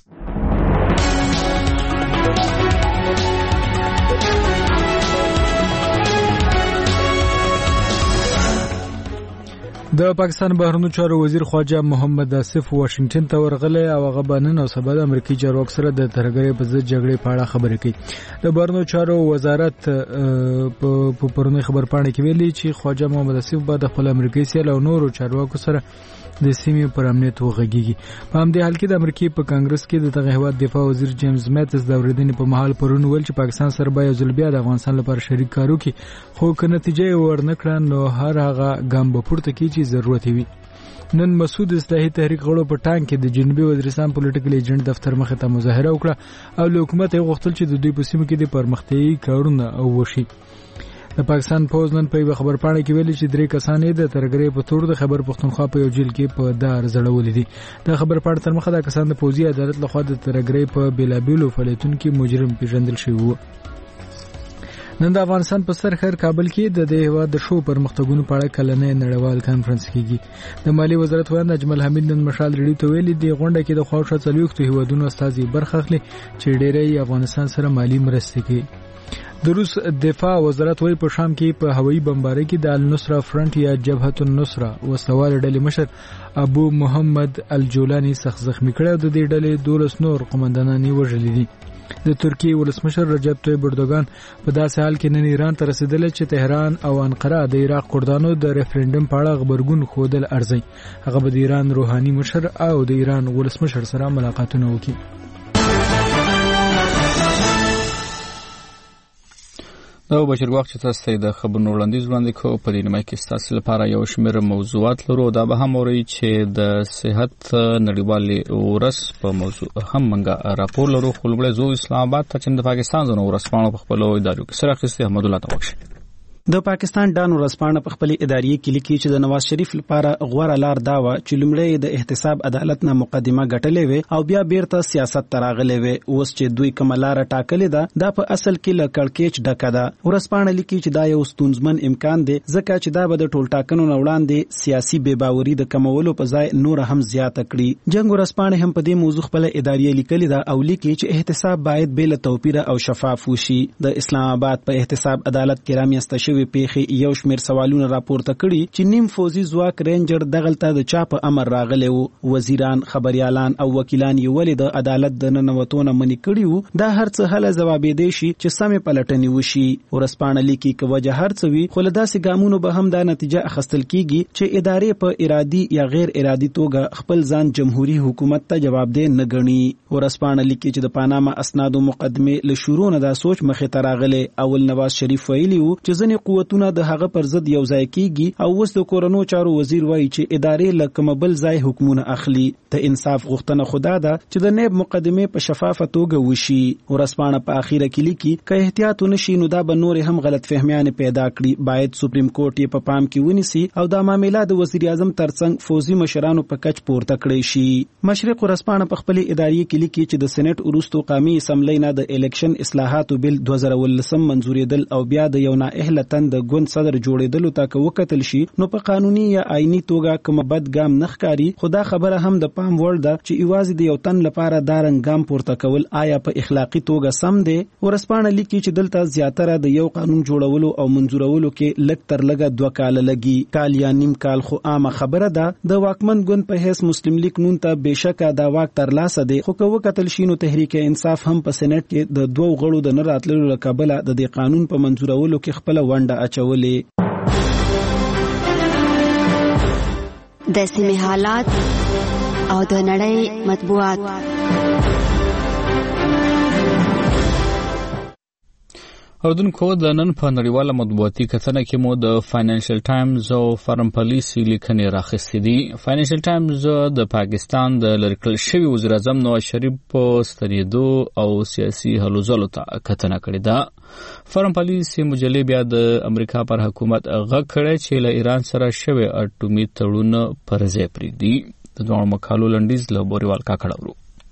د پاکستان بهرنیو چارو وزیر خواجه محمد آصف واشنگټن ته ورغلی او هغه بنن او سبا د امریکایي چارواکو سره د ترهګرۍ په ضد جګړې په اړه خبرې کوي. د بهرنیو چارو وزارت په پرونی خبرپاڼه کې ویلي چې خواجه محمد آصف به د خپل امریکایي سیال او نورو چارواکو سره د سیمې پر امنیت وغږیږي. په همدې حال کې د امریکای په کانګرس کې د دغه هیواد دفاع وزیر جیمز میتس د اورېدنې په مهال پرون ویل چې پاکستان سره به یو ځل بیا د افغانستان لپاره شریک کار وکړي، خو که نتیجه یې ورنکړه نو هر هغه ګام به پورته کړي چې ضرورت وي. نن مسعود اصلاحي تحریک غړو په ټانک کې د جنوبي وزیرستان پولیټیکل ایجنټ دفتر مخې ته مظاهره وکړه او له حکومت یې غوښتل چې د دوی په سیمه کې د پرمختیايي کارونه وشي. د پاکستان پوز نن په خبرپاڼه کې ویلي چې 3 کسان یې د ترهګرۍ په تور د خیبر پختونخوا په یو جیل کې په دار زړولې دي. د خبرپاڼه تر مخه د کسان د پوزي عدالت لخوا د ترهګرۍ په بیلابیلو فعالیتونو کې مجرم پیژندل شوی وو. نن د افغانستان په سر خیر کابل کې د هیواد د شو پرمختګونو په اړه کلنۍ نړیوال کانفرنس کیږي. د مالی وزارت وایي اجمل حمید نن مشال ریډیو ته ویلي دی غونډه کې د خواوشا 40 هیوادونو استازي برخه اخلي چې ډېری افغانستان سره مالی مرستې کوي. د روس دفاع وزارت وایي په شام کې په هوایي بمبارۍ کې د النصره فرنٹ یا جبهه النصره وسوال ډلې مشر ابو محمد الجولانی سخت زخمی کړ. د دې ډلې 12 نور قومندانان وژل دي. د ترکیه ولسمشر رجب طیب اردوغان په داسې حال کې نن ایران ته رسیدل چې تهران او انقره د عراق کردانو د ریفرندم په اړه خبرګون خودل ارزي. هغه به د ایران روحاني مشر او د ایران ولسمشر سره ملاقاتونه وکړي. دا بشیر وخت چې تاسو د خبرونو وړاندیز وړاندې کوو په دې نیمه کې تاسو لپاره یو شمېر موضوعات لرو. دا به هم اورئ چې د صحت نړیوالې ورځ په موضوع هم موږ راپور لرو. خو لومړی ځو اسلام آباد ته چې د پاکستان ځینو ورځپاڼو په خپلو ادارو کې سره اخیستې احمد الله ته وکړي. د پاکستان ډان ورځپاڼه په خپل اداري کې لیکي چې د نواز شریف لپاره غوړه لار دا و چې لومړی د احتساب عدالت نه مقدمه ګټلې وي او بیا بیرته سیاست تراغلې وي. اوس چې دوی کوم لار ټاکلې ده دا په اصل کې له کړکېچ ډکه ده. ورځپاڼه لیکي چې دا یو ستونزمن امکان دی ځکه چې دا به د ټول ټاکنو نه وړاندې سیاسي بې باوري د کمولو په ځای نور هم زیاته کړي. جنگ ورځپاڼه هم په دې موضوع خپل اداري لیکلې ده او لیکي چې احتساب باید بې له توپیر او شفاف وشي. د اسلام آباد په احتساب عدالت کې رامیسته شوی پیښې یو شمیر سوالونه راپورته کړي چې نیم فوزي ځواک رینجر دغلته د چا په امر راغلی وو. وزیران، خبريالان او وکیلان یې ولې د عدالت د ننوتونه منې کړي وو. دا هر څه هله ځوابېدی شي چې سمې پلټنې وشي. ورځپاڼه لیکي که وجه هر څه وي خو له داسې ګامونو به هم دا نتیجه اخیستل کیږي چې ادارې په ارادي یا غیر ارادي توګه خپل ځان جمهوریت حکومت ته جوابدeh نه ګڼي. ورځپاڼه لیکي چې د پاناما اسنادو مقدمه له شروع نه دا سوچ مخې ته راغلی. اول نواز شریف ویلي وو چې ځینې قوتونه د هغه پر ضد یو ځای کیږي او اوس د کورونو چارو وزیر وایي چې ادارې له کوم بل ځای حکمونه اخلي. ته انصاف غوښتنه خدا ده چې د نیب مقدمه په شفافه توګه وشي. ورځپاڼه په اخیره کې لیکي که احتیاط ونشي نو دا به نور هم غلط فهمیان پیدا کړي. باید سپریم کورټ یې په پام کې ونیسي او دا معاملې د وزیر اعظم ترڅنګ فوزي مشرانو په کچ پورته کړی شي. مشرق ورځپاڼه په خپل اداري کې لیکي چې د سېنات وروستو قومي اسمبلی نه د الیکشن اصلاحاتو بل 2019 منزورېدل او بیا د یو نااهله تند ګوند صدر جوړېدلو ته که وکتل شي نو په قانوني یا آئینی توګه کوم بد ګام نه ښکاري. خو دا خبره هم د پام وړ ده چې یوازې د یو تن لپاره دا رنګ ګام پورته کول آیا په اخلاقی توګه سم دی. ورځپاڼه لیکي چې دلته زیاتره د یو قانون جوړولو او منظورولو کې لږ تر لږه 2 کال لګي. کال یا نیم کال خو عامه خبره ده. د واکمن ګوند په هیڅ مسلم لیگ نون ته بشکه دا واک تر لاسه دی. خو که وکتل شي نو تحریک انصاف هم په سېنات کې د 2 غړو د نه راتللو له کبله د دې قانون په منظورولو کې خپل ونډه اچولې. د سیمې حالات او د نړۍ مطبوعات. اوردونکو د نن په نړیواله مطبوعاتي کتنه کې مو د فاینانشل ټایمز او فارم پالیسي لیکنې راخستې دي. فاینانشل ټایمز د پاکستان د لرې کړل شوي وزیر اعظم نواز شریف په ستنېدو او سیاسي هلو ځلو ته کتنه کړې ده. فارم پالیسي مجلې بیا د امریکا پر حکومت غږ کړی چې له ایران سره شوی اټومي تړون پر ځای پرېږدي. د دوه مقالو لنډیز له بوریوال کاکړ اورو.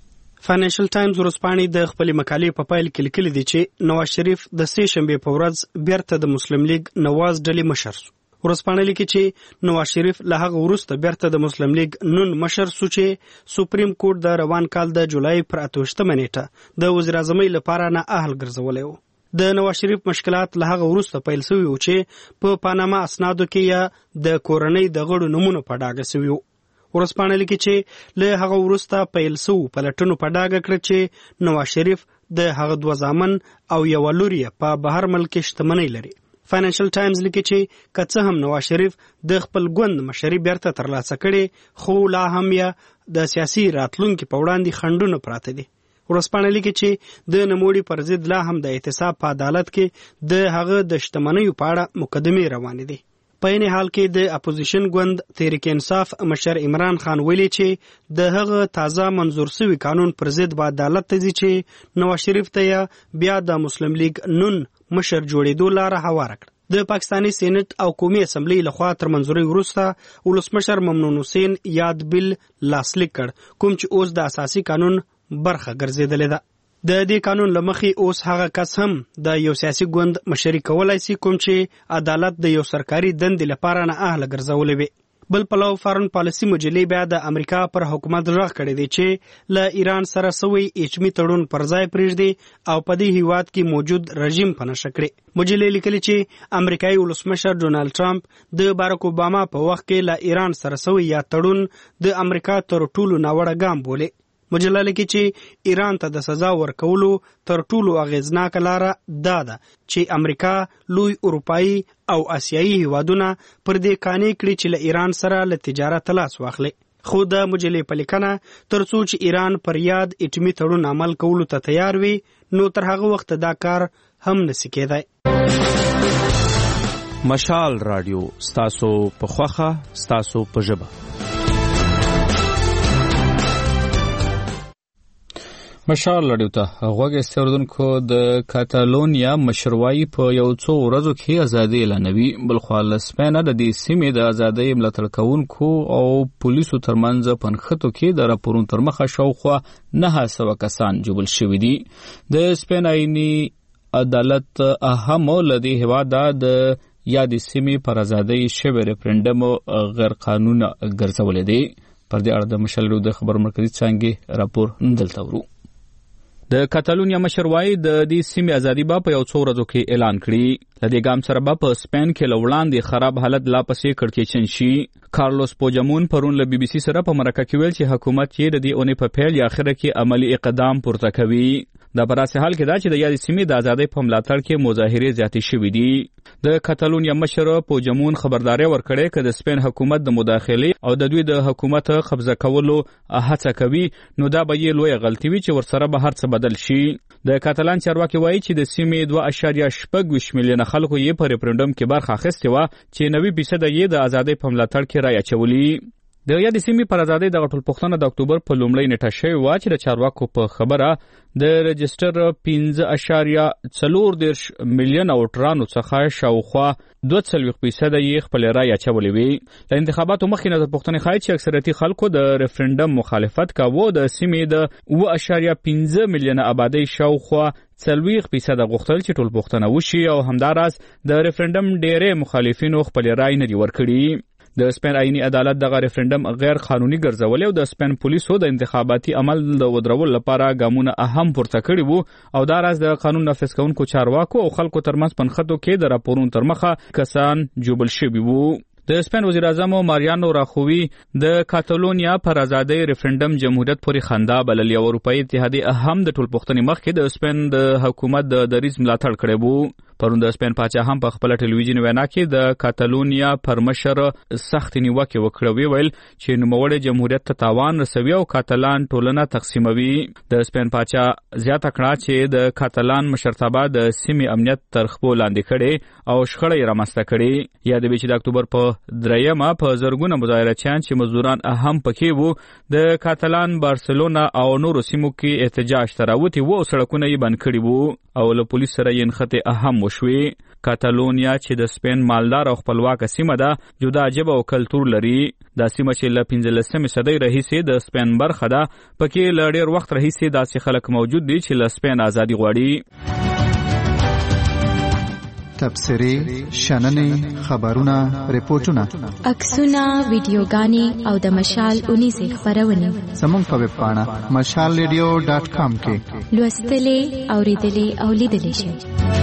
فاینانشل ټایمز ورځپاڼې د خپل مقالې په پایل کې لیکلي دي چې نواز شریف د سې شنبې په ورځ بیرته د مسلم لیگ نواز ډلې مشر شو. ورځپاڼه لیکي چې نواز شریف له هغه وروسته بیرته د مسلم لیگ نون مشر شو چې سپریم کورټ د روان کال د جولای پر 28 نیټه د وزیر اعظم لپاره نه اهل ګرځولې و. د نواز شریف مشکلات له هغه وروسته پیل شوي و چې په پاناما اسنادو کې یا د کورنۍ د غړو نمونه په ډاګه شوي و. ورځپاڼه لیکي چې له هغه وروسته پیل شو پلټنو په ډاګه کړ چې نواز شریف د هغه دوه زامن او یو لور په بهر ملک شتمنۍ لري. فاینانشل ټایمز لیکي چې که څه هم نواز شریف د خپل ګوند مشري بیرته ترلاسه کړي خو لا هم یې د سیاسي راتلونکي په وړاندې خنډونه پراته دي. ورځپاڼه لیکي چې د نوموړي پر ضد لا هم د احتساب په عدالت کې د هغه د شتمنیو په اړه مقدمې روانې دي. په این حال کې د اپوزیشن ګوند تحریک انصاف مشر عمران خان ویلي چې د هغه تازه منظور شوی قانون پر ضد به عدالت ته ځي چې نواز شریف ته بیا د مسلم لیگ نون مشر جوړېدو لاره هواره کړه. د پاکستاني سېنات او قومي اسمبلی لخوا تر منځوري وروسته ولسمشر ممنون حسین یاد بل لاسلیک کړ کوم چې اوس د اساسي قانون برخه ګرځېدلې ده. د دې قانون لمخې اوس هغه کس هم د یو سیاسي ګوند مشري کولای شي کوم چې عدالت د یو سرکاري دندې لپاره نه اهل ګرځولې وي. بل پلو فارن پالیسی مجلې بیا د امریکا پر حکومت غږ کړی دی چې له ایران سره سوی ایچمی تړون پر ځای پرېږدي او په دې هیواد کې موجود رژیم په نشه کړي. مجلې لیکلي چې امریکایي ولسمشر ډونالد ټرمپ د باراک اوباما په وخت کې له ایران سره سوی یا تړون د امریکا تر ټولو ناوړه ګام بولي. مجله لیکي چې ایران ته د سزا ورکولو تر ټولو اغیزناکه لاره دا ده چې امریکا لوی اروپایي او آسیایي هیوادونه پر دې قانع کړي چې له ایران سره له تجارت لاس واخلي. خو د مجلې په لیکنه تر څو چې ایران پر یاد اټومي تړون عمل کولو ته تیار وي نو تر هغه وخت دا کار هم نشي کېدای. مشال رادیو ستاسو په خوخه ستاسو په ژبه. مشال لړیو ته غوږ استوردونکو د کاتالونیا مشروعي په یو څو ورځو کې ازادي اعلانوي. بلخوا له سپینه د دې سیمې د ازادۍ ملاتړ کوونکو او پولیسو ترمنځ په نښتو کې د راپورونو تر مخه شاوخوا 900 کسان جوړل شوي دي. د سپین آئیني عدالت اهم لدی هواده د یادې سیمې پر ازادۍ شوی ریفرنډم غیر قانوني ګرځولې دي. پر دې اړه د مشال د خبر مرکزي څنګه راپور دلته ورو. د کاتالونیا مشروعي د دې سیمې ازادي په یو څو ورځو کې اعلان کړي. د دې ګام سره په سپین کې لوړاندې خراب حالت لا پسې کړکېچن شي. کارلوس پوجمون پرون له بي بي سي سره په مرکه کې ویل چې حکومت یې د دې اونۍ په پیل یا اخره کې عملی اقدام پورته کوي. دا په داسې حال کې دا چې د یادې سیمې د ازادۍ په ملاتړ کې مظاهرې زیاتې شوې دي. د کاتالونیا مشر پوجمون خبرداري ورکړې چې د سپین حکومت د مداخلې او د دوی د حکومت قبضه کولو هڅه کوي نو دا به یې لویه غلطي وي چې ورسره به هر څه بدل شي. د کاتالان چارواکي وایي چې د سیمې 2.6 میلیونه خلکو یې په ریفرنډم کې برخه اخیستې وه چې 90% یې د ازادۍ په ملاتړ کې رایه اچولي. د یادې سیمې پر ازادۍ دغه ټولپوښتنه د اکتوبر په لومړۍ نیټه شوې وه چې د چارواکو په خبره د رجسټر 15.4 میلیونه ووټرانو څخه شاوخوا 42% یې خپل رایې اچولې وې. د انتخاباتو مخکې نظر پوښتنې ښایي چې اکثریتي خلکو د ریفرنډم مخالفت کاوه. د سیمې د 7.5 میلیونه آبادۍ شاوخوا 40% غوښتل چې ټولپوښتنه وشي او همداراز د ریفرنډم ډېری مخالفینو خپل رایې نه دي ورکړي. د سپین آئینی عدالت دغه ریفرنډم غیر قانوني ګرځولې او د سپین پولیسو د انتخاباتي عمل د ودرولو لپاره ګامونه اهم پورته کړي وو او دا راز د قانون نافذ کوونکو چارواکو او خلکو ترمنځ په نښتو کې د راپورونو تر مخه کسان جوړل شوي وو. د سپین وزیر اعظم ماریانو راخوي د کاتالونیا پر ازادۍ ریفرنډم جمهوریت پورې خندا بللې او اروپایي اتحادیه هم د ټولپوښتنې مخکې د سپین د حکومت د دریځ ملاتړ کړی وو. پرون د سپین پاچا هم په خپل ټلویزیون وینا کې د کاتالونیا پر مشر سخت نیوکه وکړه. ویل چې نوموړی جمهوریت ته تاوان رسوي او کاتالان ټولنه تقسیموي. د سپین پاچا زیاته کړه چې د کاتالان مشرتابه د سیمې امنیت تر خپل لاندې کړي او شخړې رامنځته کړي. یاد وي چې د اکتوبر په 3 په زرګونه مظاهرچیان چې مزدوران هم پکې وو د کاتالان بارسلونا او نورو سیمو کې احتجاج ته راوتي وو او سړکونه یې بند کړي وو او له پولیس سره یې نښتې اهم وشوې. کاتالونیا چې د سپین مالدار او خپلواک سیمه ده جدا ژبه او کلتور لري. دا سیمه چې له 15 صدۍ راهیسې د سپین برخه ده، پکې له ډېر وخت راهیسې داسې خلک موجود دي چې له سپین ازادي غواړي. تبصرې، شننې، خبرونه، ریپورتونه، عکسونه، ویډیوګانې او د مشال 19 خبرونه زموږ په ویب پاڼه mashalradio.com کې لوستلې، اوریدلې او لیدلې شئ.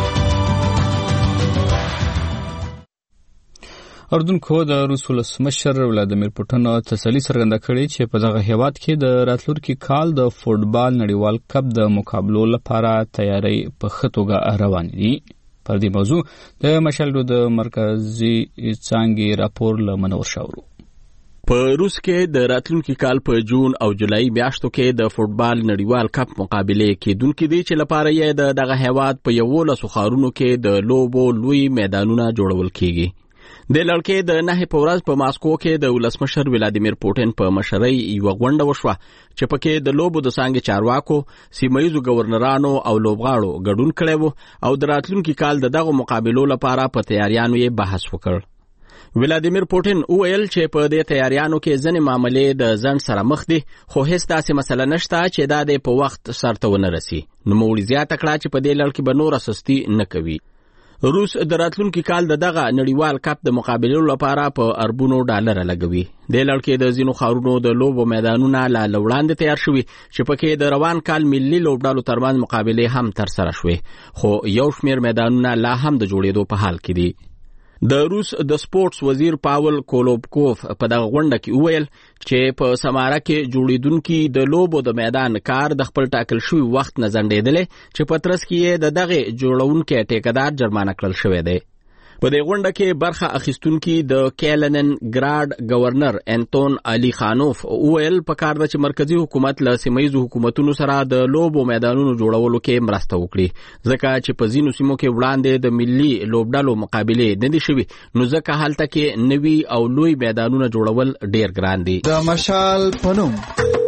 اردوونکو د روس ولسمشر ولادیمیر پوټین تسلی څرګنده کړې چې په دغه هیواد کې د راتلونکي کال د فوټبال نړیوال کپ د مقابلو لپاره تیاری په ښه توګه روان دي. پر دې موضوع د مشال د مرکزی څانګې راپور له منور شاورو. په روس کې د راتلونکي کال په جون او جولای میاشتو کې د فوټبال نړیوال کپ مقابلې کېدونکې دي چې لپاره یې دغه هیواد په 11 ښارونو کې د لوبو لوی میدانونه جوړول کیږي. د لړکې د 9 په ورځ په ماسکو کې د ولسمشر ولادیمیر پوټین په مشرۍ یو غونډه وشوه چې پکې د لوبو د څانګې چارواکو، سیمه‌ییزو گورنرانو او لوبغاړو ګډون کړی و او د راتلونکي کال دغه مقابلو لپاره په تیاریانو یې بحث وکړ. ولادیمیر پوټین وویل چې په دې تیاریانو کې ځینې معاملې د ځنډ سره مخ دي، خو هیڅ داسې مسله نشته چې دا د په وخت سرته ونه رسي. نوموړي زیاته کړه چې په دې لړ کې به نور سستی نه کوي. روس د راتلونکي کال دغه نړیوال کپ د مقابلو لپاره په اربونو ډالر لګوي. د لړکې د ځینو ښارونو د لوبو میدانونه لا وړاندې تیار شوي چې پکې د روان کال ملي لوبډالو ترمنځ مقابلې هم ترسره شوې، خو یو شمېر میدانونه لا هم د جوړېدو په حال کې دي. د روس د سپورټس وزیر پاول کولوبکوف په دغه غونډه کې وویل چې په سماره کې جوړیدونکي د لوبو د میدان کار د خپل ټاکل شوی وخت نه ځنډېدلی چې په ترڅ کې یې د دغه جوړونکي ټیکهدار جرمانه کړل شوی دی. په دې غونډه کې برخه اخیستونکي د کیلنن ګراډ گورنر انتون علي خانوف وویل پکار ده چې مرکزی حکومت له سیمه‌ییزو حکومتونو سره د لوبو میدانونو جوړولو کې مرسته وکړي، ځکه چې په ځینو سیمو کې وړاندې د ملي لوبډالو مقابلې نه دي شوي، نو ځکه هلته کې نوي او لوی میدانونه جوړول ډیر ګران دي. د مشال پنوم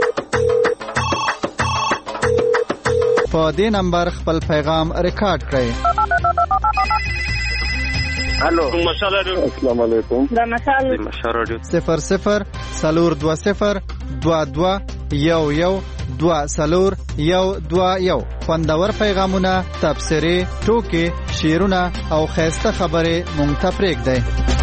په دې نمبر خپل پیغام ریکارډ کړئ. الو مشال رادیو. السلام علیکم. دا مشال رادیو 00 420 22 11 2 خوندور پیغامونه، تبصرې، ټوکې، شعرونه او خیسته خبرې مونږ ته پرېږدئ.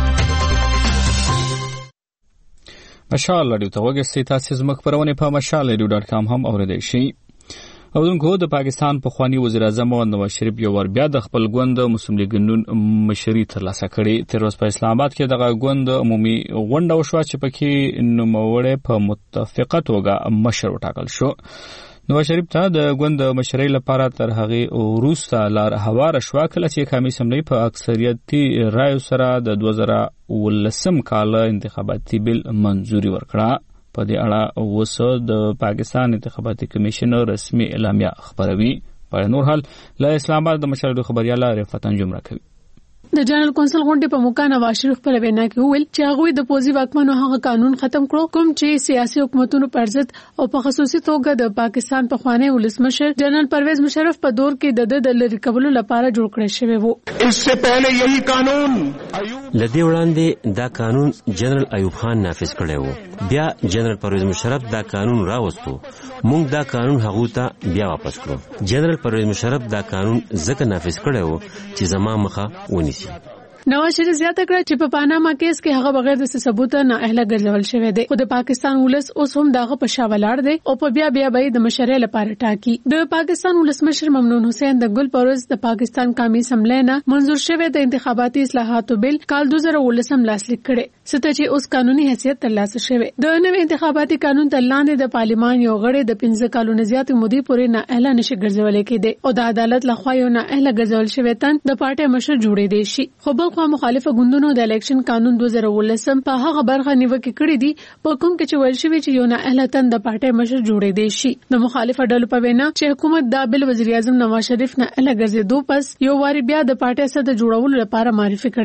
مشال رادیو ته وګورئ. تاسو زموږ خبرونه په mashalradio.com هم اوریدئ شئ. اودونکو د پاکستان پخوانی وزیر اعظم نواز شریف یو ور بیا د خپل ګوند مسلم لیگ نون مشري ترلاسه کړې. تر اوسه په اسلام آباد کې دغه ګوند عمومي غونډه وشوه چې پکې نوموړی په متفقه توګه مشر وټاکل شو. نواز شریف ته د ګوند مشرۍ لپاره تر هغه وروسته لار هواره شوه کله چې قومي اسمبلی په اکثریتي رایو سره د 2019 کال انتخاباتي بل منځوري ورکړه. په دې اړه اوس د پاکستان انتخاباتي کمیشن رسمي اعلامیه خبروي. په نور حال له اسلام آباد د مشرۍ خبرياله رفعت انجم راکوي. د جنرال کونسل غونډې په موقع نواز شریف په وینا کې وویل چې هغه د پوزي واکمنو هغه قانون ختم کړو کوم چې سیاسي حکومتونو پر ضد او په خصوصي توګه د پاکستان په خوانی ولسمشر جنرال پرویز مشرف په دور کې د لری کولو لپاره جوړ کړی شوی وو. اس سے پہلے یہی قانون لدی وړاندې دا قانون جنرال ایوب خان نافذ کړی وو، بیا جنرال پرویز مشرف دا قانون راوستو، مونږ دا قانون هغه ته بیا واپس کړو. جنرال پرویز مشرف دا قانون ځکه نافذ کړی وو چې زما مخه ونیسي. نواز شریف زیاته کړه چې په پاناما کیس کې هغه بغیر د ثبوت نه اهله ګرځول شوی دی، خو د پاکستان ولس اوس هم دغه په شا ولاړ دی او په بیا به د مشرۍ لپاره ټاکي. د پاکستان ولسمشر ممنون حسین د ګل پروز د پاکستان قومي اسمبلی نه منظور شوی د انتخاباتي اصلاحاتو بل کال 2019 لاسلیک کړي، څه چې اوس قانوني حیثیت ترلاسه شوی. د نوې انتخاباتي قانون تر لاندې د پارلیمان یو غړی د 15 کالونو زیاتې مودې پورې نه اهله نشي ګرځولای کېدی او د عدالت لخوا یو نه اهله ګرځول شوی تن د پارټي مشر جوړې دی شي. خو بل خو مخالفه ګوندونو د الیکشن قانون 2019 په هغه برخه نیوکه کړې دي په کوم کې چې ویل شوی چې یو نه اهله تن د پارټي مشر جوړې دی شي. د مخالفه ډلو په وینا چې حکومت دا بل وزیر اعظم نواز شریف نه اهله ګرځېدو پس یو واری بیا د پارټي صدر جوړولو لپاره معرفي کړی دی.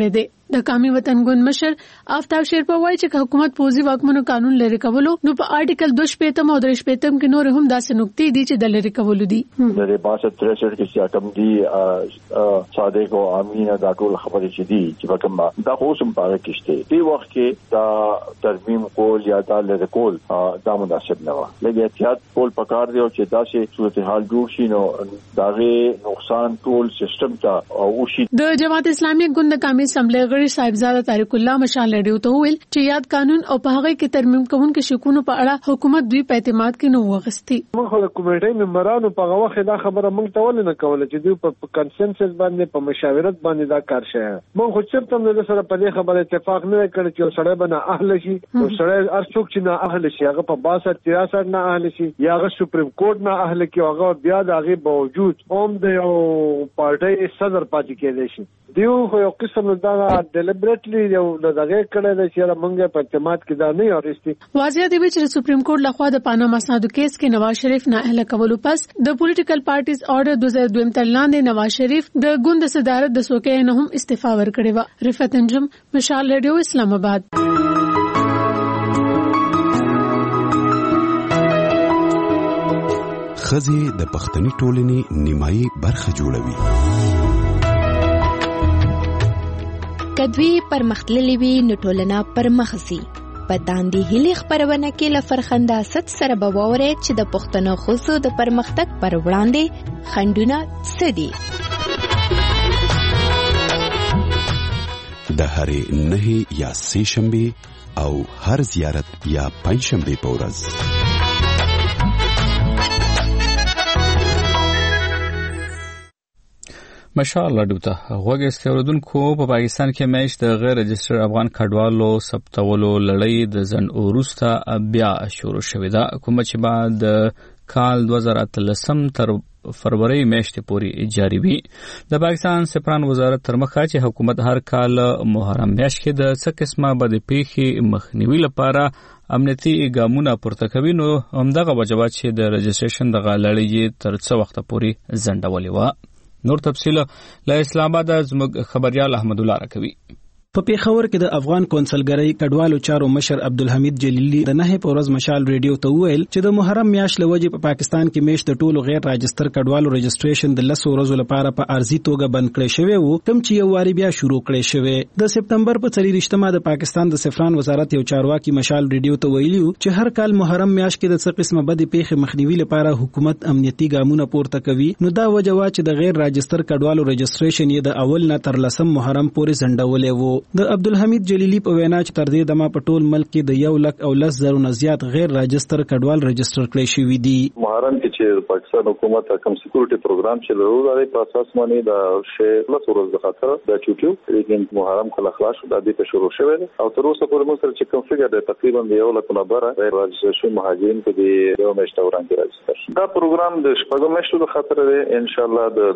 د قومي وطن ګوند مشر آفتاب شیرپا وایي چې حکومت پوزي واکمنو قانون لري کولو نو په آرټیکل 2 او 3 کې نور هم داسې نقطې دي چې د لري کولو دي د 62-63 کې سیاټم دي صادق او امین دا ټول خبرې چې دي چې کوم دا اوسم پاره کېشته دی وخت کې دا ترمیم کول یا دا لري کول دا مناسب نه و لکه احتیاط کول پکار دی او چې دا شی صورتحال جوړ شي نو داغه نقصان ټول سیستم ته او شي د جماعت اسلامي ګوند قومي اسمبلی غړي صاحبزاده طارق الله مشال لډیو ته ویل چې یاد قانون او په هغه کې ترمیم کوونکو شکونو په اړه حکومت دوی په اعتماد کې نو وغستي موږ د کمیټې ممبرانو په هغه وخت دا خبره موږ ته ولې نه کوله چې دوی په کنسنسس باندې په مشاورت باندې دا کار شي موږ خو چرته نه سره په دې خبره اتفاق نه کړ چې سړی بنه اهل شي او سړی ارڅوک چې نه اهل شي هغه په 62-63 نه اهل شي یا هغه سپریم کورټ نه اهل کې هغه بیا د هغه باوجود هم د یو پارټي صدر پاتې کېدی شي دیو خو یو قسم دا ډیلیبریټلی یو دغه کړه چې موږ په اعتماد کې دا نه اورستي واضح دی چې سپریم کورټ لخوا د پاناما اسنادو کیس کې نواز شریف نه اهل کولو پس د پولیټیکل پارټیز آرډر 2002 تر لاندې نواز شریف د ګوند صدارت د څوکۍ نه هم استعفا ورکړې و رفعت انجم مشال ریډیو اسلام آباد خزي د پښتني ټولنې نیمایي برخه جوړوي کدوی پرمختللی وی نټولنا پرمخسي پداندی هلي خبرونه کې لفرخنده ست سره بووره چې د پښتنو خصو د پرمختګ پر وړاندې خندونه سدي د هرې نه یا سه شنبه او هر زیارت یا پنځ شنبه په ورځ ماشاءالله دوته غوږ استوردونکو په پاکستان کې میش د غیر رجستر افغان کډوالو ثبتولو لړۍ د ځن اوروسته بیا شروع شوې ده کوم چې بعد کال 2013 تر فروری میاشتې پورې جاری وي د پاکستان سپران وزارت تر مخه چې حکومت هر کال محرم میاشت کې د څه قسمه بد پیښې مخنیوي لپاره امنیتي ګامونه پورته کوي نو همدغه وجوه چې د رجستریشن د غلړۍ تر څه وخت پورې ځنډولې و نور تفصیل له اسلام آباد زموږ خبريال احمد الله راکوي په پیښور کې د افغان کونسلګری کډوالو چارو مشر عبدالحمید جلیلی د نه په ورځ مشال ریډیو ته ویل چې د محرم میاشت لوجې په پاکستان کې میش د ټولو غیر راجستر کډوالو رجستریشن د 10 ورځو لپاره په ارزي توګه بند کړی شوی وو کوم چې یو واری بیا شروع کړی شوی د سپتمبر په 23 د پاکستان د سفران وزارت یو چارواکي مشال ریډیو ته ویلیو چې هر کال محرم میاشت کې د څه قسمه بد پیښې مخنیوي لپاره حکومت امنیتي ګامونه پورته کوي نو دا وجوه چې د غیر راجستر کډوالو رجستریشن یې د اول نه تر 10 محرم پورې ځنډولې وو د عبدالحمید جلیلی په وینا چې تر دې دمه په ټول ملک کې د 1,10,000 نه زیات غیر راجستر کډوال رجستر کړي شوی دي محرم کې چې پاکستان حکومت کوم سکیورټي پروګرام چې لري د اساس باندې د شی له ورځې د خاطر د چوټیو لیکن محرم کله خلاص شو د دې په شروع شوه او تر اوسه پورې موږ سره چې کوم فګر د تقریبا د 1,000 غیر راجستر مهاجرین په دې یو میاشت وړاندې راځي دا پروګرام د شپږم میاشتو د خاطر دی ان شاء الله د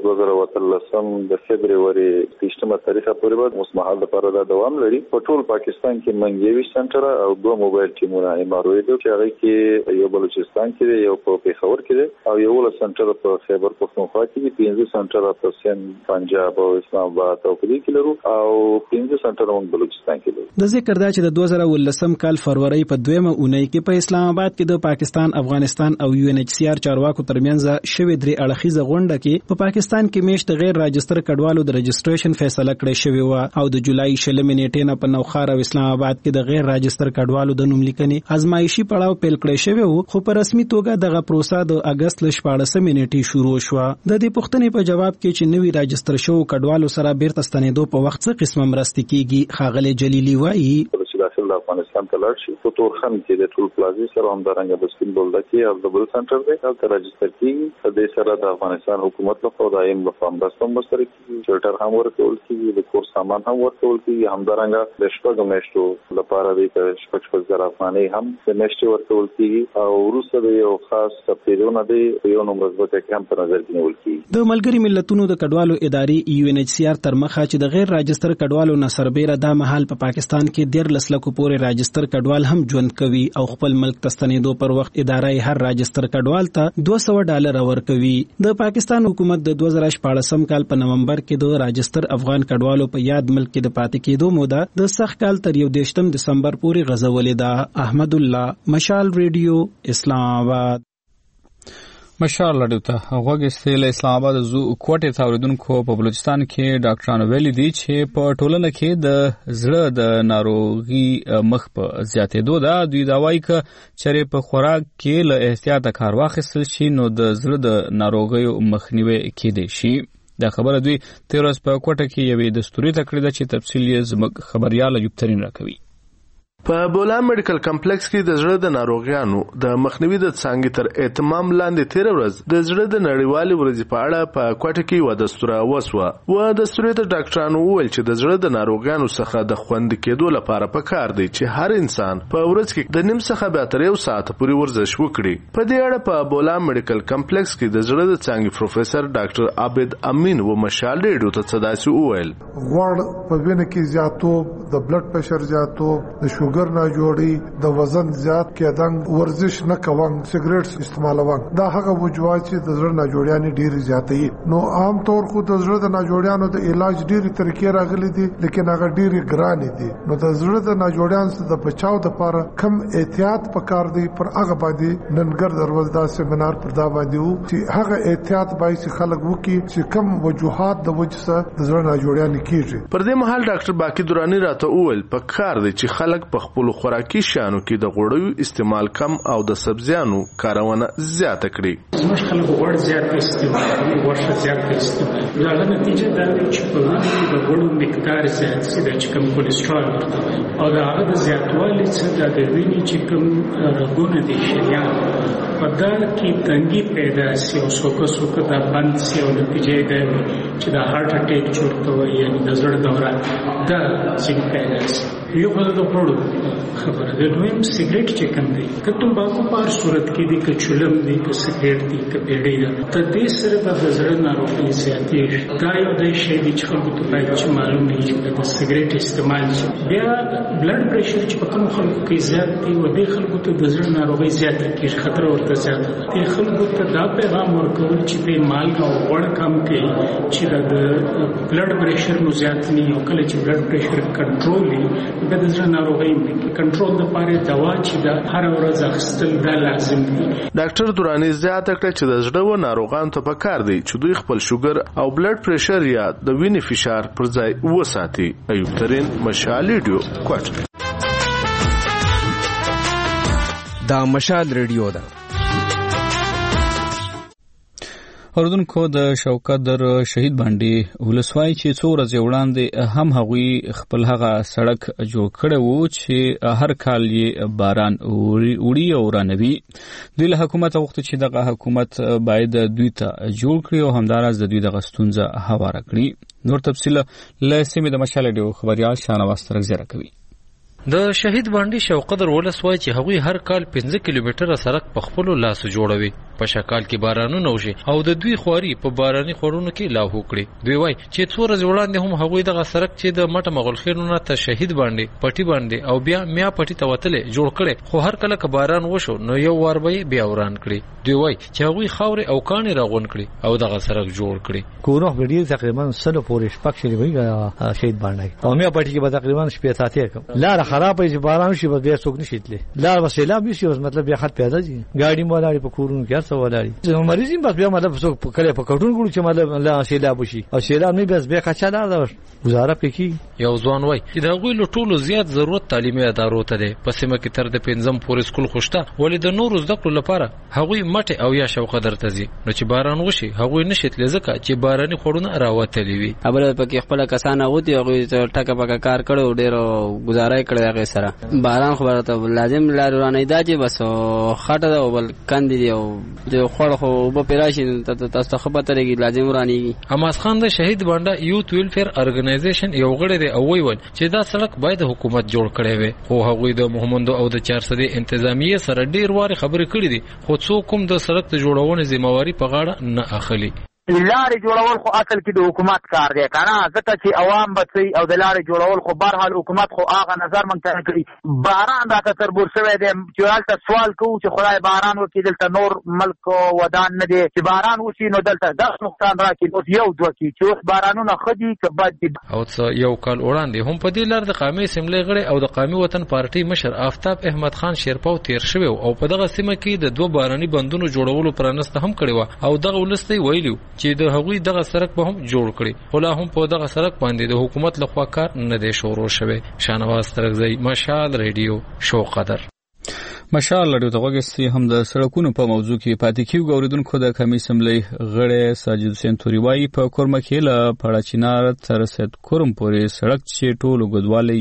2013 د فبراير 18 تاریخه پورې به مسمحل لپاره د دوام لري په ټول پاکستان کې منګوي سنټر او 2 موبایل ټیمونه امروي دي چې هغه کې یو بلوچستان کې یو په پیښور کې او یو ول سنټر په خیبر پختونخوا کې 15 سنټر په سند پنجاب او اسلام آباد او کې لرو او 15 سنټر په بلوچستان کې لرو د ذکر دا چې د 2013 کال فروری په 2مه اونۍ کې په اسلام آباد کې د پاکستان افغانستان او UNHCR چارواکو ترمنځ شوې درې اړخیزه غونډه کې په پاکستان کې میشت غیر راجستر کډوالو د رجستریشن فیصله کړې شوې و او د جولای 16 نیټې په نوخار او اسلام آباد کې د غیر راجستر کډوالو د نوم لیکنې ازمایشي پړاو پیل کړی شوی وو خو په رسمي توګه دغه پروسه د اگست ل 14 نیټې شروع شو د دې پوښتنې په جواب کې چې نوی راجستر شو کډوالو سره بیرته ستنېدو په وخت څه قسمه مرستې کیږي خاغله جلیلی وایي داخل افغانستان ته لاړ شي په تورخم کې د ټول پلازي سره هم درنګ د سپین بولدا کې او د بل سنټر دی او تر راجستر کې د سره د افغانستان حکومت له خوا دایم له فام داستم سره کې چارټر هم ورکول کیږي د کورس سامان هم ورکول کیږي هم درنګ د شپږ میاشتو لپاره د شپږ زره افغانۍ هم د میاشتې ورکول کیږي او وروسته د یو خاص تفصیلونه دی یو نمبر ځکه هم په نظر کې نیول کیږي د ملګری ملتونو د کډوالو ادارې UNHCR تر مخه چې د غیر راجستر کډوالو نه سربېره د مهال په پاکستان کې 13 لکو پورې راجستر کډوال هم ژوند کوي او خپل ملک ته ستنېدو پر وخت اداره هر راجستر کډوال ته $200 ورکوي. د پاکستان حکومت د 2014 کال په نومبر کې د راجستر افغان کډوالو په یاد ملک کې د پاتې کېدو موده د سخت کال تر 31 دسمبر پورې غځولې ده. احمد الله، مشال ریډیو، اسلام آباد. مشال لړیو ته غوږ استیل اسلام آباد زو کوټه تاوریدونکو په بلوچستان کې ډاکټرانو ویلي دي چې په ټولنه کې د زړه د ناروغي مخ په زیاتېدو ده. دوی دا وایي چې چېرې په خوراک کې له احتیاط کار واخیستل شي نو د زړه د ناروغیو مخنیوي کېدای شي. دا خبره دوی تیر ورځ په کوټه کې یوې دستوري ته کړې ده چې تفصیل یې زموږ خبريال ایوب ترین راکوي. په بولان میډیکل کمپلیکس کې د زړه د ناروغیانو د مخنیوي د څانګې تر اهتمام لاندې تیر ورځ د زړه د نړیوالې ورځې په اړه په کوټه کې یوه دستوره وسوه. دستورې ته ډاکټرانو وویل چې د زړه د ناروغیانو څخه د خوندي کېدو لپاره پکار دی چې هر انسان په ورځ کې د نیم څخه به تر 1 ساعت پورې ورزش وکړي. په دې اړه په بولان میډیکل کمپلیکس کې د زړه د څانګې پروفیسور ډاکټر عابد امین و مشال ریډیو ته صداسي وویل غوړ په وینه کې زیاتوب، د بلډ پريشر زیاتوب، د شوګر نه جوړي، د وزن زیات کېدنګ، ورزش نه کوم، سیګریټ استعمالوم، دا هغه وجوهات چې د زړه نه جوړیانې ډېری زیاتې. نو عام طور خو د زړه د نه جوړیانو د علاج ډېری طریقې راغلي دي لیکن هغه ډېری ګران دي. نو د زړه د نه جوړیانو څخه د بچاو لپاره کم احتیاط پکار دی. پر هغه باندې ننګر دروازه دا سیمینار پر دا باندې وو چې هغه احتیاط باید خلک وکړي چې کم وجوهات د وجه سره د زړه نه جوړیانې کیږي. پر دې مهال ډاکټر باقی دورانی راته وویل پکار دی چې خلک په خپل خوراکي شیانو کې د غوړیو استعمال کم او د سبزیانو کارونه زیاته کړي. زموږ خلک غوړ زیات استعمال کوي، غوښه زیات استعمال کوي. دا نتیجه دا ده چې په وینه کې د غوړو مقدار زیات شي چې کوم کولیسټرول ورته او دا هغه د زیاتوالي څخه د وینې چې کوم رګونه دي شریان په دا کې تنګي پیدا شي او څوک دا بند شي او نتیجه دا چې د هارت اٹیک چورته وي یعنی د زړه دوران دا څنګه پیدا شي. یو بل د پروډو خبره ده. دویم سیګریټ چې کوم دی که تمباکو په هر صورت کې دی، که چولم دی، که سیګریټ دی، که بیډۍ ده، ته دې سره به د زړه ناروغۍ زیاتېږي. دا یو داسې شی دی چې خلکو ته باید چې معلوم وي چې د سیګریټ استعمال شي. بیا بلډ پرېشر چې په کومو خلکو کې زیات دی و دې خلکو ته د زړه ناروغۍ زیاته کېږي، خطر ورته زیاته ده. دې خلکو ته دا پیغام ورکول چې دې مالګه او غوړ کم کړي چې د بلډ پرېشر مو زیات نه وي او کله چې بلډ پرېشر کنټرول وي د زړه ناروغۍ کنټرول لپاره دوا چې د هر ورځ اخیستل دا لازم دي. ډاکټر دورانی زیاته کړه چې د زړه و ناروغانو ته پکار دی چې دوی خپل شوګر او بلډ پريشر یا د وینې فشار پر ځای وساتي. ایوب ترین، مشال ریډیو، کوټه. دا مشال ریډیو ده. اوردونکو د شوکت در شهید باندې ولسوای چې څو ورځې وړاندې هم هغوی خپل هغه سړک جوړ کړی وو چې هر کال یې باران وړي او رانوي. دوی له حکومت غوښتل چې دغه حکومت باید دوی ته جوړ کړي او همداراز د دوی دغه ستونزه هواره کړي. نور تفصیل له سیمې د مشال ډیو خبريال شانواز ترک زیره کوي. د شهید باندې شوقدر ولسوای چې هغوی هر کال 15 کیلومتره سړک په خپل لاس جوړوي. په شکال کې بارانونه وشي او د دوی خواري په باراني خورونو کې لاهو کړي. دوی وای چې څو ورځې وړاندې هم هغوی دغه سړک چې د مټه مغلخینو ته شهید باندې پټي باندې او بیا میا پټي ته وتلې جوړ کړي، خو هر کله که باران وشو نو یو وار به بیا وران کړي. دوی وای چې هغوی خاورې او کانې راغون کړي او دغه سړک جوړ کړي. کورو غړي تقریبا 100 پورې شپږ شری وي شهید باندې او میا پټي کې به تقریبا شپې ساتي کوم. لار خراب شي، باران شي، بیا څوک نشیتله. لار وسیلاب شي، مطلب بیا خط پیدا شي، ګاډي مولاړي په کورونو کې څه ولاړي مریضین بس بیا مطلب څوک کله په کټون ګړو چې مطلب لا سیلاب شي او سیلاب نه بس بیا خچاله ده گزاره پکې. یو ځوان وای چې دا غوی له ټولو زیات ضرورت تعلیمي ادارو ته ده. په سیمه کې تر د 5م پورې سکول خوشته ولې د نورو زده کړو لپاره هغوی مټه او یا شوق درته زی نو چې باران وشي هغوی نشیت لزکه چې باراني خورونه راوتلې وي. ابل پکې خپل کسان اوتی هغوی ټکه پکه کار کړو، ډیرو گزاره کړی هغه سره. باران خبره ته لازم لارونه دا چې بس خټه او بل کاندي دی او د خړ خو په پیراشي تاسو خبره ترېږي لازم ورانیږي. حماس خان د شهید باندې یوث ویلفیر ارګنایزیشن یو غړی دی او ویل چې دا سړک باید حکومت جوړ کړي وي، خو هغوی د محمد او د 400 انتظامیه سره ډیر واره خبرې کړې دي، خو څوک هم د سړک د جوړونې ذمہواری په غاړه نه اخلي. لارې جوړول خو اصل کې د حکومت کار دی کنه، ځکه چې عوام بچي او د لارې جوړول خو بهرحال حکومت خو هغه نظر مونږ ته کوي. باران راته تربور شوی دی چې هلته سوال کوو چې خدای باران وکړي، دلته نور ملک ودان نه دی چې باران وشي نو دلته دغه نقصان راکړي. اوس یو دوه کې چې اوس بارانونه ښه دي که بد دي. او څه یو کال وړاندې هم په دې لار د قومي اسمبلۍ غړي او د قومي وطن پارټي مشر آفتاب احمد خان شیرپاو تیر شوی او په دغه سیمه کې د 2 باراني بندونو جوړولو پرانسته هم کړی و او دغه ولسته ویلو چې د هغوی دغه سړک به هم جوړ کړي، خو لا هم په دغه سړک باندې د حکومت لخوا کار نه دی شروع شوی. شانواز ترغزی، مشال ریډیو، شو قدر. مشال لري ته وګستي هم د سړکونو په موضوع کې پاتې کیو غوړیدونکو د قومي اسمبلۍ غړي ساجد حسین توريوای په کورمه کې له پړاچینار تر سید کورم پورې سړک چې ټولو غدوالې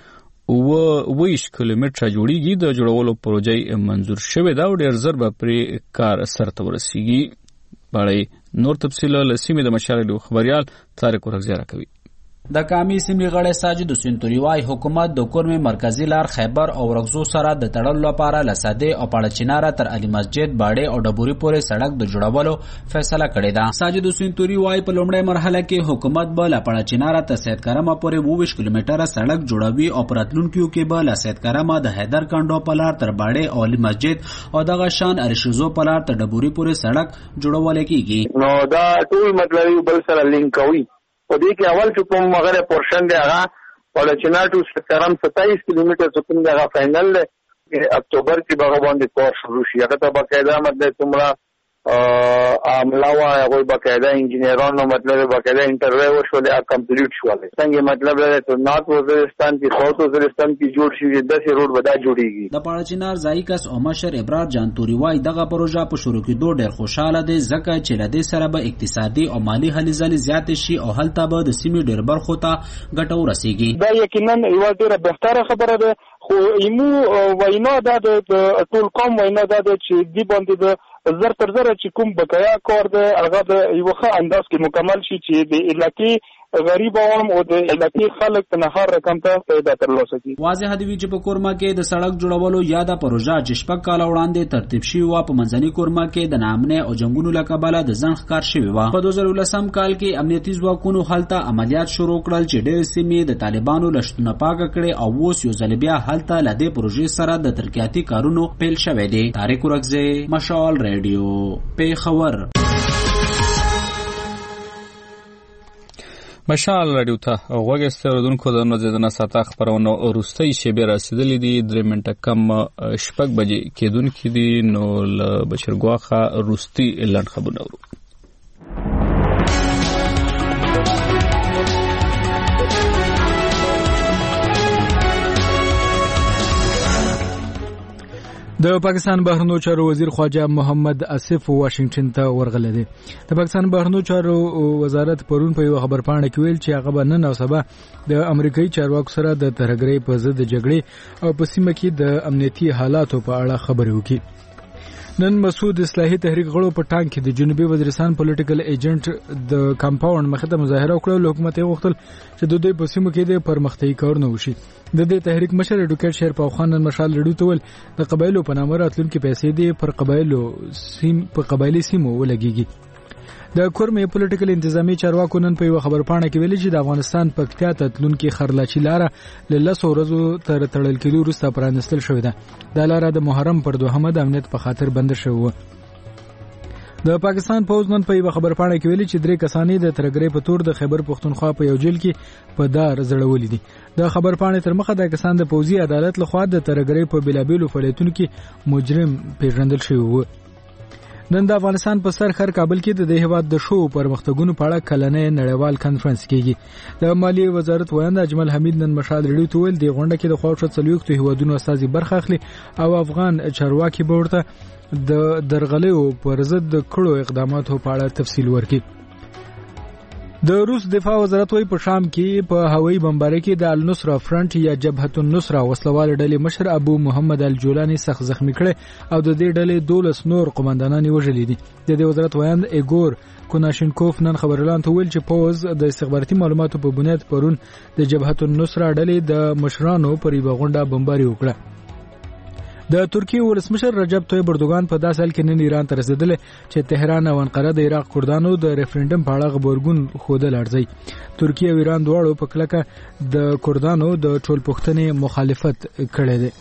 یې 20 کیلومتره جوړیږي د جوړولو پروژې منزور شوې ده او ډېر زر به پرې کار سرته ورسیږي. باندې نور تفصیل له سیمې د مشال له خبريال طارق ورغزیره کوي. د قومي اسمبلۍ غړی ساجد حسین توريوای حکومت د کورمې مرکزی لار خیبر او رغزو سره د تړلو لپاره لساده او پړچیناره تر علي مسجد باډې او ډبوري پورې سړک د جوړولو فیصله کړې ده. ساجد حسین توريوای په لومړی مرحله کې حکومت به له پړچیناره تر سید کرم پورې 20 کیلومتره سړک جوړوي او پراتلونکو کې به له سید کرم د حیدر کندو په لار تر باډې او علي مسجد او دغه شان ارشزو په لار تر ډبوري پورې سړک جوړول کیږي. نو دا ټول مطلب بل سره لینک کوي. په دې کې اول چې کوم مغرب پورشن دی هغه پړچینار ټو سکرم 27 کیلومتر څخه هغه فائنل دی. اکتوبر کې به باندې کار شروع شي. هغه ته باقاعده مطلب تمرا عمله وا هغه باقاعده انجینرانو مطلب باقاعده انټرویو وشول او کمپلیټ شول. څنګه مطلب ته نارت وزیرستان کې ساوث وزیرستان کې جوړ شي د سې روډ ودا جوړیږي. د پړچینار ځایکس او مشر ابراهیم جان توريوای دغه پروژه په شروع کېدو ډېر خوشاله دي ځکه چې لدې سره به اقتصادي او مالی هلې ځلې زیات شي او هلته به د سیمې ډېر برخو ته ګټه ورسیږي. دا یقینا یو ډېر بهتره خبره ده، خو ایمو وینا دا د ټول قوم وینا دا چې دی باندې د زر تر زر چې کوم بقایا کار ده هغه د یو ښه انداز کې مکمل شي چې د علاقې غریب عوام او د علاقې خلک په نهار رقم ته پیدا ترلاسه کړي. واضح دی چې په کورما کې د سړک جوړولو یا د پروژه چې شپږ کال وړاندې ترتیب شوی و په منځني کورما کې د نامنه او جنگونو لکباله د ځنخ کار شوی و. په 2013 کال کې امنیتي ځواکونو هلته عملیات شروع کړل چې ډېر سیمې د طالبانو لشتونه پاک کړي او اوس یو ځل بیا هلته لدې پروژې سره د ترقیاتي کارونو پیل شوی دی. طارق ورغزی، مشال ریډیو، پیښور. مشال راډیو ته وګورئ ردونکو د نوځدنه ساته خبرونه روستي شیبه رسیدلې دي 3 منټه کم شپږ بجې کېدونکې دي. نو ل بشرګواخه روستي اعلان خبرونه ورو. د پاکستان بهرنیو چارو وزیر خواجه محمد اسف واشنگټن ته ورغلی دی. د پاکستان بهرنیو چارو وزارت پرون په یو خبرپاڼه کې ویل چې هغه به نن او سبا د امریکایي چارواکو سره د ترهګرۍ په ضد جګړې او په سیمه کې د امنیتي حالاتو په اړه خبرې وکړي. نن مسعود اصلاحي تحریک غړو په ټانک کې د جنوبي وزیرستان پولیټیکل ایجنټ د کمپاوند مخه ته مظاهره وکړه. حکومت یې غوښتل چې د دوی په سیمو کې د پرمختګي کارونه وشي. د دې تحریک مشر اډوکیټ شیرپاو خان مشال لړو ته ول د قبایلو په نامه راتلونکي پیسې دي پر قبایلی سیمو ولګيږي. د کورمې پولیټیکل انتظامی چارواکو نن په یو خبرپاڼه کې ویلي چې د افغانستان پکتیا ته تلونکي خرلاچی لاره له 10 ورځو تر تړل کېدو وروسته پرانستل شوې ده. دا لاره د محرم پر 2 د امنیت په خاطر بند شوې و. د پاکستان پوز نن په یو خبرپاڼه کې ویلي چې 3 کسانې د ترګرې په تور د خیبر پختونخوا په یو جیل کې په دار زړولې دي. د خبرپاڼې تر مخه د کسان د پوزي عدالت لخوا د ترګرې په بلابلو فعالیتونو کې مجرم پیژندل شوی و. نن د افغانستان په سر خر کابل کې د هیواد د شو پرمختګونو په اړه کلنې نړیوال کانفرنس کیږي. د مالیې وزارت وایند اجمل حمید نن مشال ریډیو ته ویل د غونډه کې د خواوشت سلوکتو هیوادونو استازي برخه اخلي او افغان چارواکي به ورته د درغلیو پر ضد د کړو اقداماتو په اړه تفصیل ورکړي. د روس دفاع وزارت وایي په شام کې په هوایي بمبارۍ کې د النصره فرنٹ یا جبهه النصره وسلوال ډلې مشر ابو محمد الجولانی سخت زخمی کړي او د دې ډلې 12 نور قومندانان وژلي دي. د دې وزارت وایند ایګور کوناشینکوف نن خبرلاند ته ویل چې پوز د استخباراتي معلوماتو په بنیاد پرون د جبهه النصره ډلې د مشرانو پر یوه غونډه بمباري وکړه. د ترکیه ولسمشر رجب طیب اردوغان په داسې حال کې نن ایران ته رسیدلی چې تهران او انقره د عراق کردانو د ریفرندم په اړه غبرګون خوده لړځي. ترکیه او ایران دواړو په کلکه د کردانو د ټولپوښتنې مخالفت کړی دی.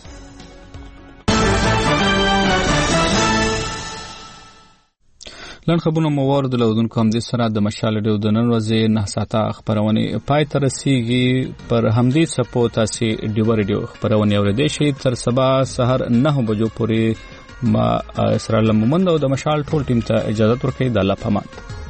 لن خبرونه موارد لودونکو هم دې سره د مشال ډیو د نن ورځې 9 ساعته خبرونه پای ته رسیږي. پر همدې سپو تاسو ډیو ریډیو خبرونه اوریدئ شي تر سبا سحر 9 بجو پورې ما اسرائیل مومند او د مشال ټول ټیم ته اجازه ورکړئ. د الله پامان.